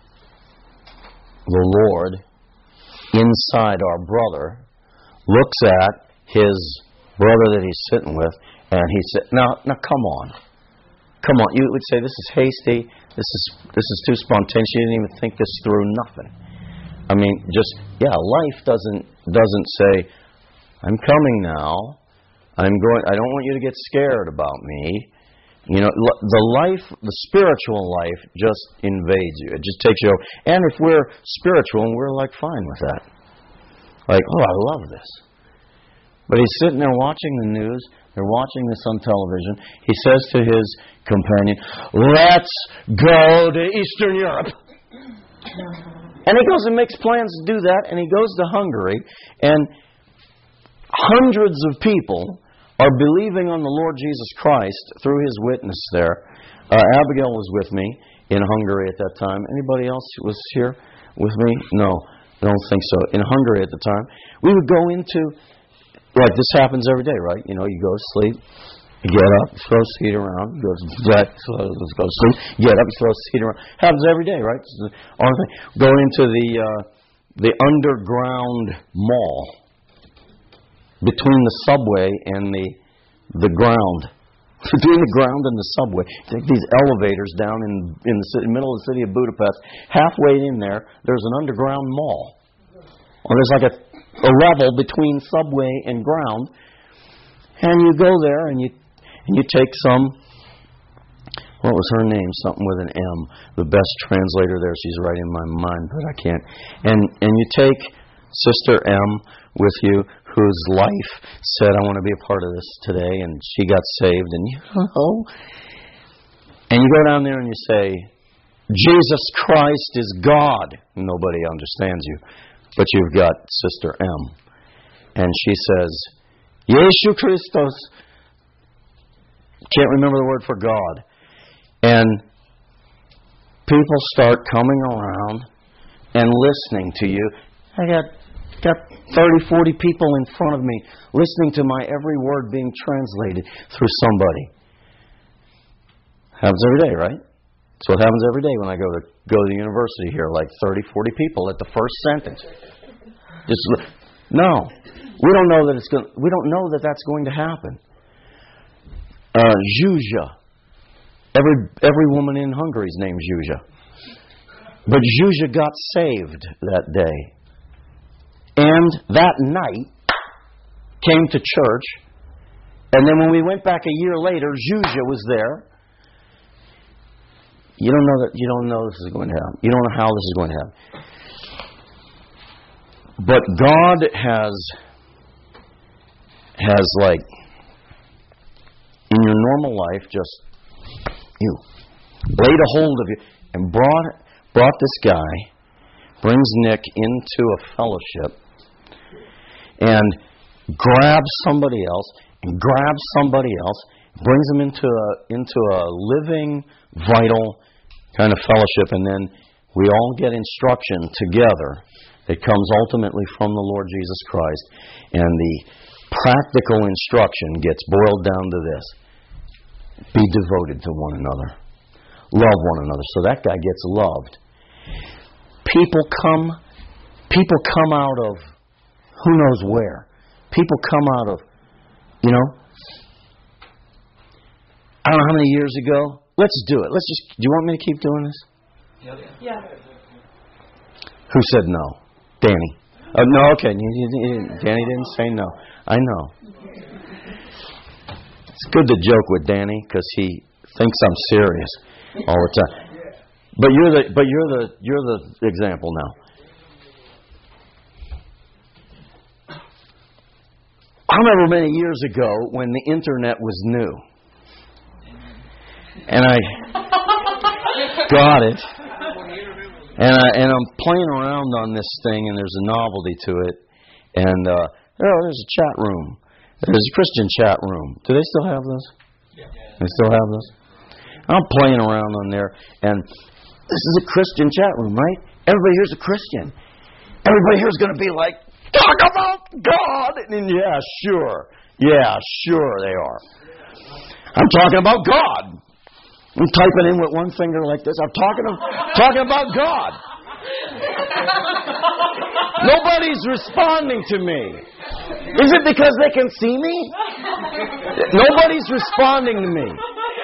the Lord, inside our brother, looks at his brother that he's sitting with, and he said, now come on. Come on. You would say, this is hasty, this is too spontaneous, you didn't even think this through, nothing. I mean, life doesn't say, I'm coming now, I don't want you to get scared about me. You know, the spiritual life just invades you. It just takes you over. And if we're spiritual, we're like fine with that. Like, oh, I love this. But he's sitting there watching the news. They're watching this on television. He says to his companion, let's go to Eastern Europe. And he goes and makes plans to do that. And he goes to Hungary. And hundreds of people are believing on the Lord Jesus Christ through his witness there. Abigail was with me in Hungary at that time. Anybody else was here with me? No, I don't think so. In Hungary at the time, we would go into, like this happens every day, right? You know, you go to sleep, you get up, you throw seed around, you go to sleep, get up, you throw seed around. Happens every day, right? Go into the underground mall. Between the subway and the ground. Between the ground and the subway. Take these elevators down in the middle of the city of Budapest. Halfway in there, there's an underground mall. Or there's like a level between subway and ground. And you go there and you take some, what was her name? Something with an M. The best translator there, she's right in my mind, but I can't. And you take Sister M with you, whose life said, I want to be a part of this today, and she got saved, and and you go down there and you say, Jesus Christ is God. Nobody understands you, but you've got Sister M, and she says, Yeshu Christos. Can't remember the word for God. And people start coming around and listening to you. I got 30, 40 people in front of me listening to my every word being translated through somebody. Happens every day, right? That's what happens every day when I go to the university here, like 30, 40 people at the first sentence. No. We don't know that that's going to happen. Zsuzsa. Every woman in Hungary's named Zsuzsa. But Zsuzsa got saved that day. And that night came to church, and then when we went back a year later, Zsuzsa was there. You don't know this is going to happen. You don't know how this is going to happen. But God has like, in your normal life, just laid a hold of you and brought this guy, brings Nick into a fellowship, and grabs somebody else, and grabs somebody else, brings them into a living, vital kind of fellowship, and then we all get instruction together. It comes ultimately from the Lord Jesus Christ, and the practical instruction gets boiled down to this: be devoted to one another, love one another. So that guy gets loved. People come out of who knows where. People come out of, I don't know how many years ago. Let's do it. Do you want me to keep doing this? Yeah. Who said no? Danny. Oh, no, okay. Danny didn't say no. I know. It's good to joke with Danny because he thinks I'm serious all the time. But you're the example now. I remember many years ago when the internet was new, and I got it, and I'm playing around on this thing, and there's a novelty to it, and there's a chat room, there's a Christian chat room. Do they still have those? Yeah. They still have those? I'm playing around on there, and this is a Christian chat room, right? Everybody here's a Christian. Everybody here's going to be like, talk about God! And yeah, sure they are. I'm talking about God. I'm typing in with one finger like this. I'm talking about God. Nobody's responding to me. Is it because they can see me? Nobody's responding to me.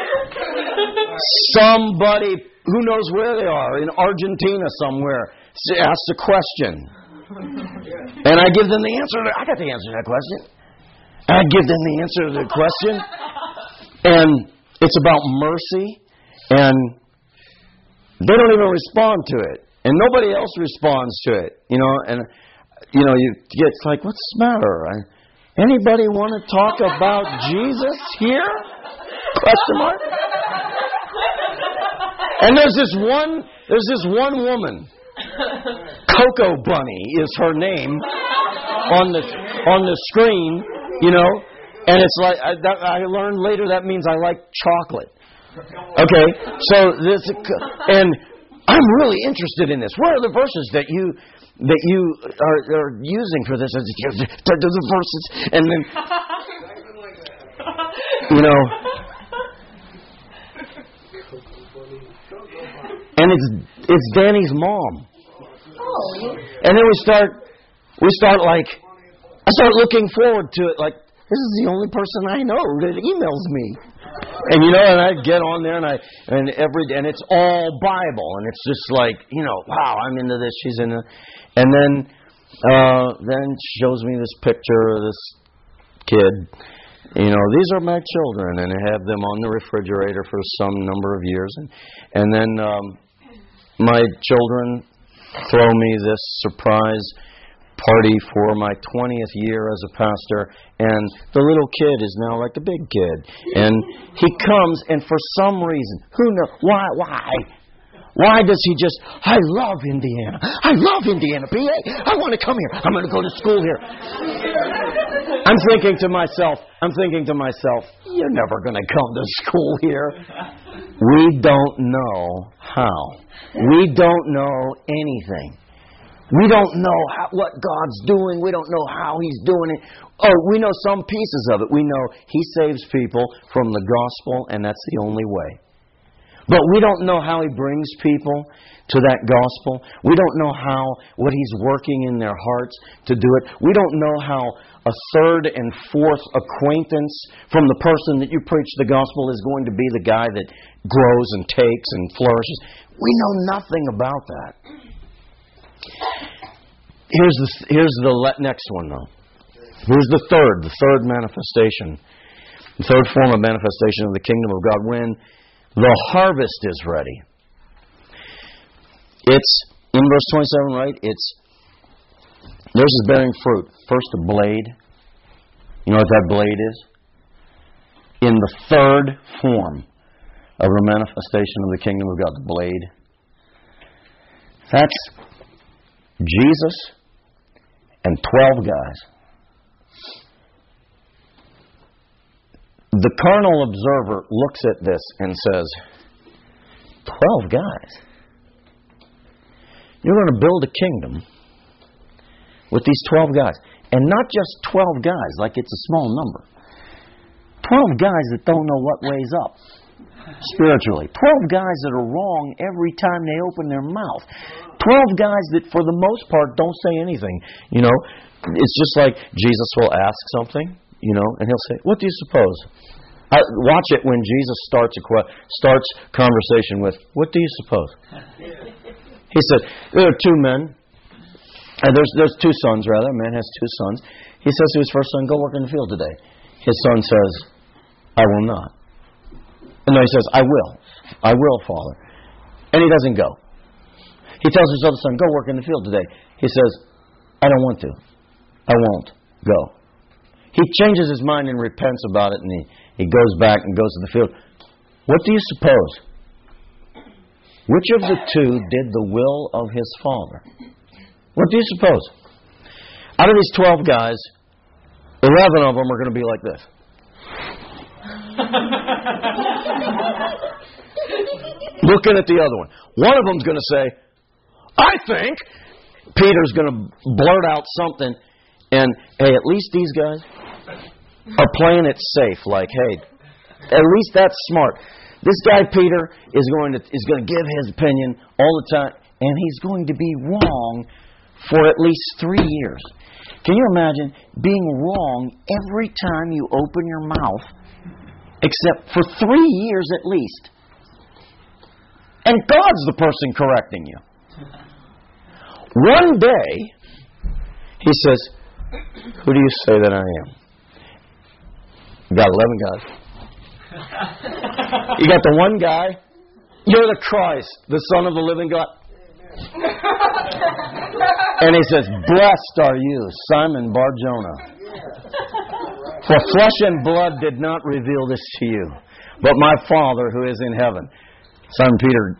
Somebody who knows where they are, in Argentina somewhere, asks a question. And I give them the answer. I got the answer to that question. I give them the answer to the question. And it's about mercy. And they don't even respond to it. And nobody else responds to it. And you get like, what's the matter? Anybody want to talk about Jesus here? Question mark. And there's this one woman. Coco Bunny is her name on the screen, and it's like I learned later that means I like chocolate. Okay, so this, and I'm really interested in this. Where are the verses that you are using for this? The verses, and then and it's Danny's mom. And then I start looking forward to it, like, this is the only person I know that emails me. And and I get on there and it's all Bible, and it's just like, wow, I'm into this, she's into it. And then she shows me this picture of this kid. These are my children, and I have them on the refrigerator for some number of years, and then my children throw me this surprise party for my 20th year as a pastor, and the little kid is now like the big kid, and he comes, and for some reason, who knows why does he just, I love Indiana, PA, I want to come here, I'm going to go to school here. I'm thinking to myself, you're never going to come to school here. We don't know how. We don't know anything. We don't know what God's doing. We don't know how He's doing it. Oh, we know some pieces of it. We know He saves people from the gospel, and that's the only way. But we don't know how He brings people to that gospel. We don't know what He's working in their hearts to do it. We don't know how a third and fourth acquaintance from the person that you preach the gospel is going to be the guy that grows and takes and flourishes. We know nothing about that. Here's the next one, though. Here's the third manifestation. The third form of manifestation of the kingdom of God, when the harvest is ready. It's in verse 27, right? It's Yours is bearing fruit. First, a blade. You know what that blade is? In the third form of the manifestation of the kingdom of God, the blade. That's Jesus and 12 guys. The carnal observer looks at this and says, 12 guys? You're going to build a kingdom with these 12 guys. And not just 12 guys, like it's a small number. 12 guys that don't know what way's up spiritually. 12 guys that are wrong every time they open their mouth. 12 guys that, for the most part, don't say anything. You know, it's just like Jesus will ask something, you know, and he'll say, "What do you suppose?" Watch it when Jesus starts conversation with, "What do you suppose?" He said, "There are two men. There's two sons, rather. A man has two sons. He says to his first son, 'Go work in the field today.' His son says, 'I will not.' And no, he says, 'I will. I will, Father.' And he doesn't go. He tells his other son, 'Go work in the field today.' He says, 'I don't want to. I won't go.' He changes his mind and repents about it, and he goes back and goes to the field. What do you suppose? Which of the two did the will of his father? What do you suppose? Out of these 12 guys, 11 of them are going to be like this. Looking at the other one. One of them's going to say, 'I think.' Peter's going to blurt out something, and hey, at least these guys are playing it safe. Like, hey, at least that's smart. This guy Peter is going to give his opinion all the time, and he's going to be wrong for at least 3 years. Can you imagine being wrong every time you open your mouth, except for 3 years at least? And God's the person correcting you. One day, he says, 'Who do you say that I am?' You got 11 guys. You got the one guy. You're the Christ, the Son of the living God. And he says, 'Blessed are you, Simon Bar-Jonah. For flesh and blood did not reveal this to you, but my Father who is in heaven.'" Simon Peter,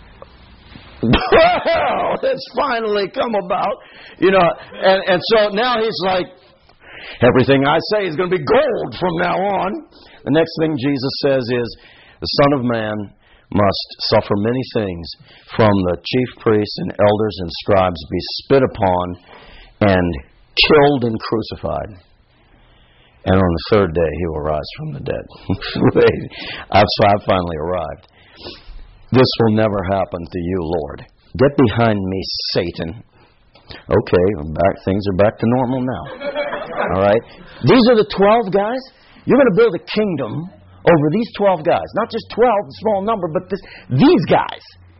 wow, it's finally come about. You know, and so now he's like, "Everything I say is going to be gold from now on." The next thing Jesus says is, "The Son of Man must suffer many things from the chief priests and elders and scribes, be spit upon and killed and crucified. And on the third day he will rise from the dead." So I finally arrived. "This will never happen to you, Lord. Get behind me, Satan." Okay, things are back to normal now. All right? These are the 12 guys. You're going to build a kingdom over these 12 guys. Not just 12, a small number, but these guys.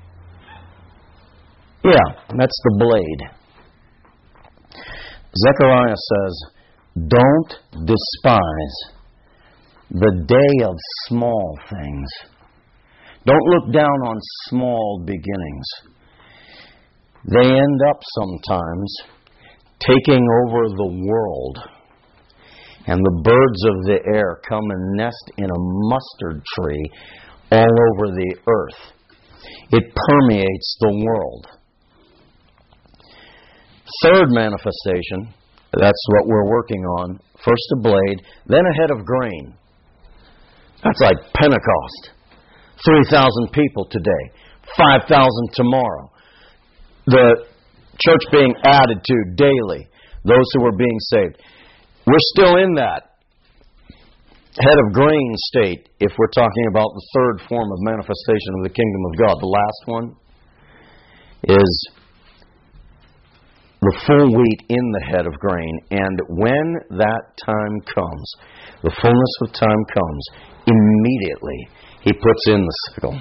Yeah, that's the blade. Zechariah says, "Don't despise the day of small things." Don't look down on small beginnings. They end up sometimes taking over the world. And the birds of the air come and nest in a mustard tree all over the earth. It permeates the world. Third manifestation, that's what we're working on. First a blade, then a head of grain. That's like Pentecost. 3,000 people today, 5,000 tomorrow. The church being added to daily, those who are being saved. We're still in that head of grain state if we're talking about the third form of manifestation of the kingdom of God. The last one is the full wheat in the head of grain. And when that time comes, the fullness of time comes, immediately he puts in the sickle.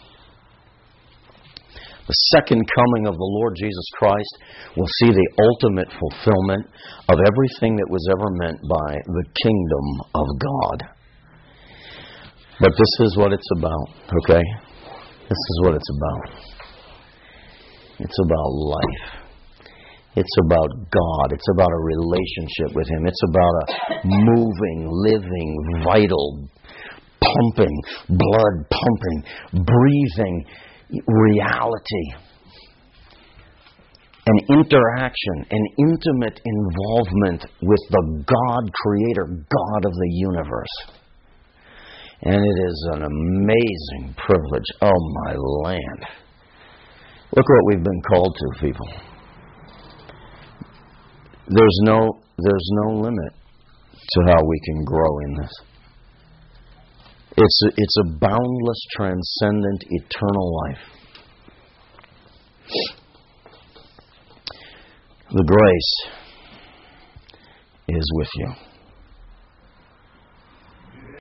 The second coming of the Lord Jesus Christ will see the ultimate fulfillment of everything that was ever meant by the kingdom of God. But this is what it's about, okay? This is what it's about. It's about life. It's about God. It's about a relationship with Him. It's about a moving, living, vital, pumping, blood pumping, breathing reality. An interaction, an intimate involvement with the God Creator, God of the universe. And it is an amazing privilege. Oh, my land. Look what we've been called to, people. There's no limit to how we can grow in this. It's a boundless, transcendent, eternal life. The grace is with you.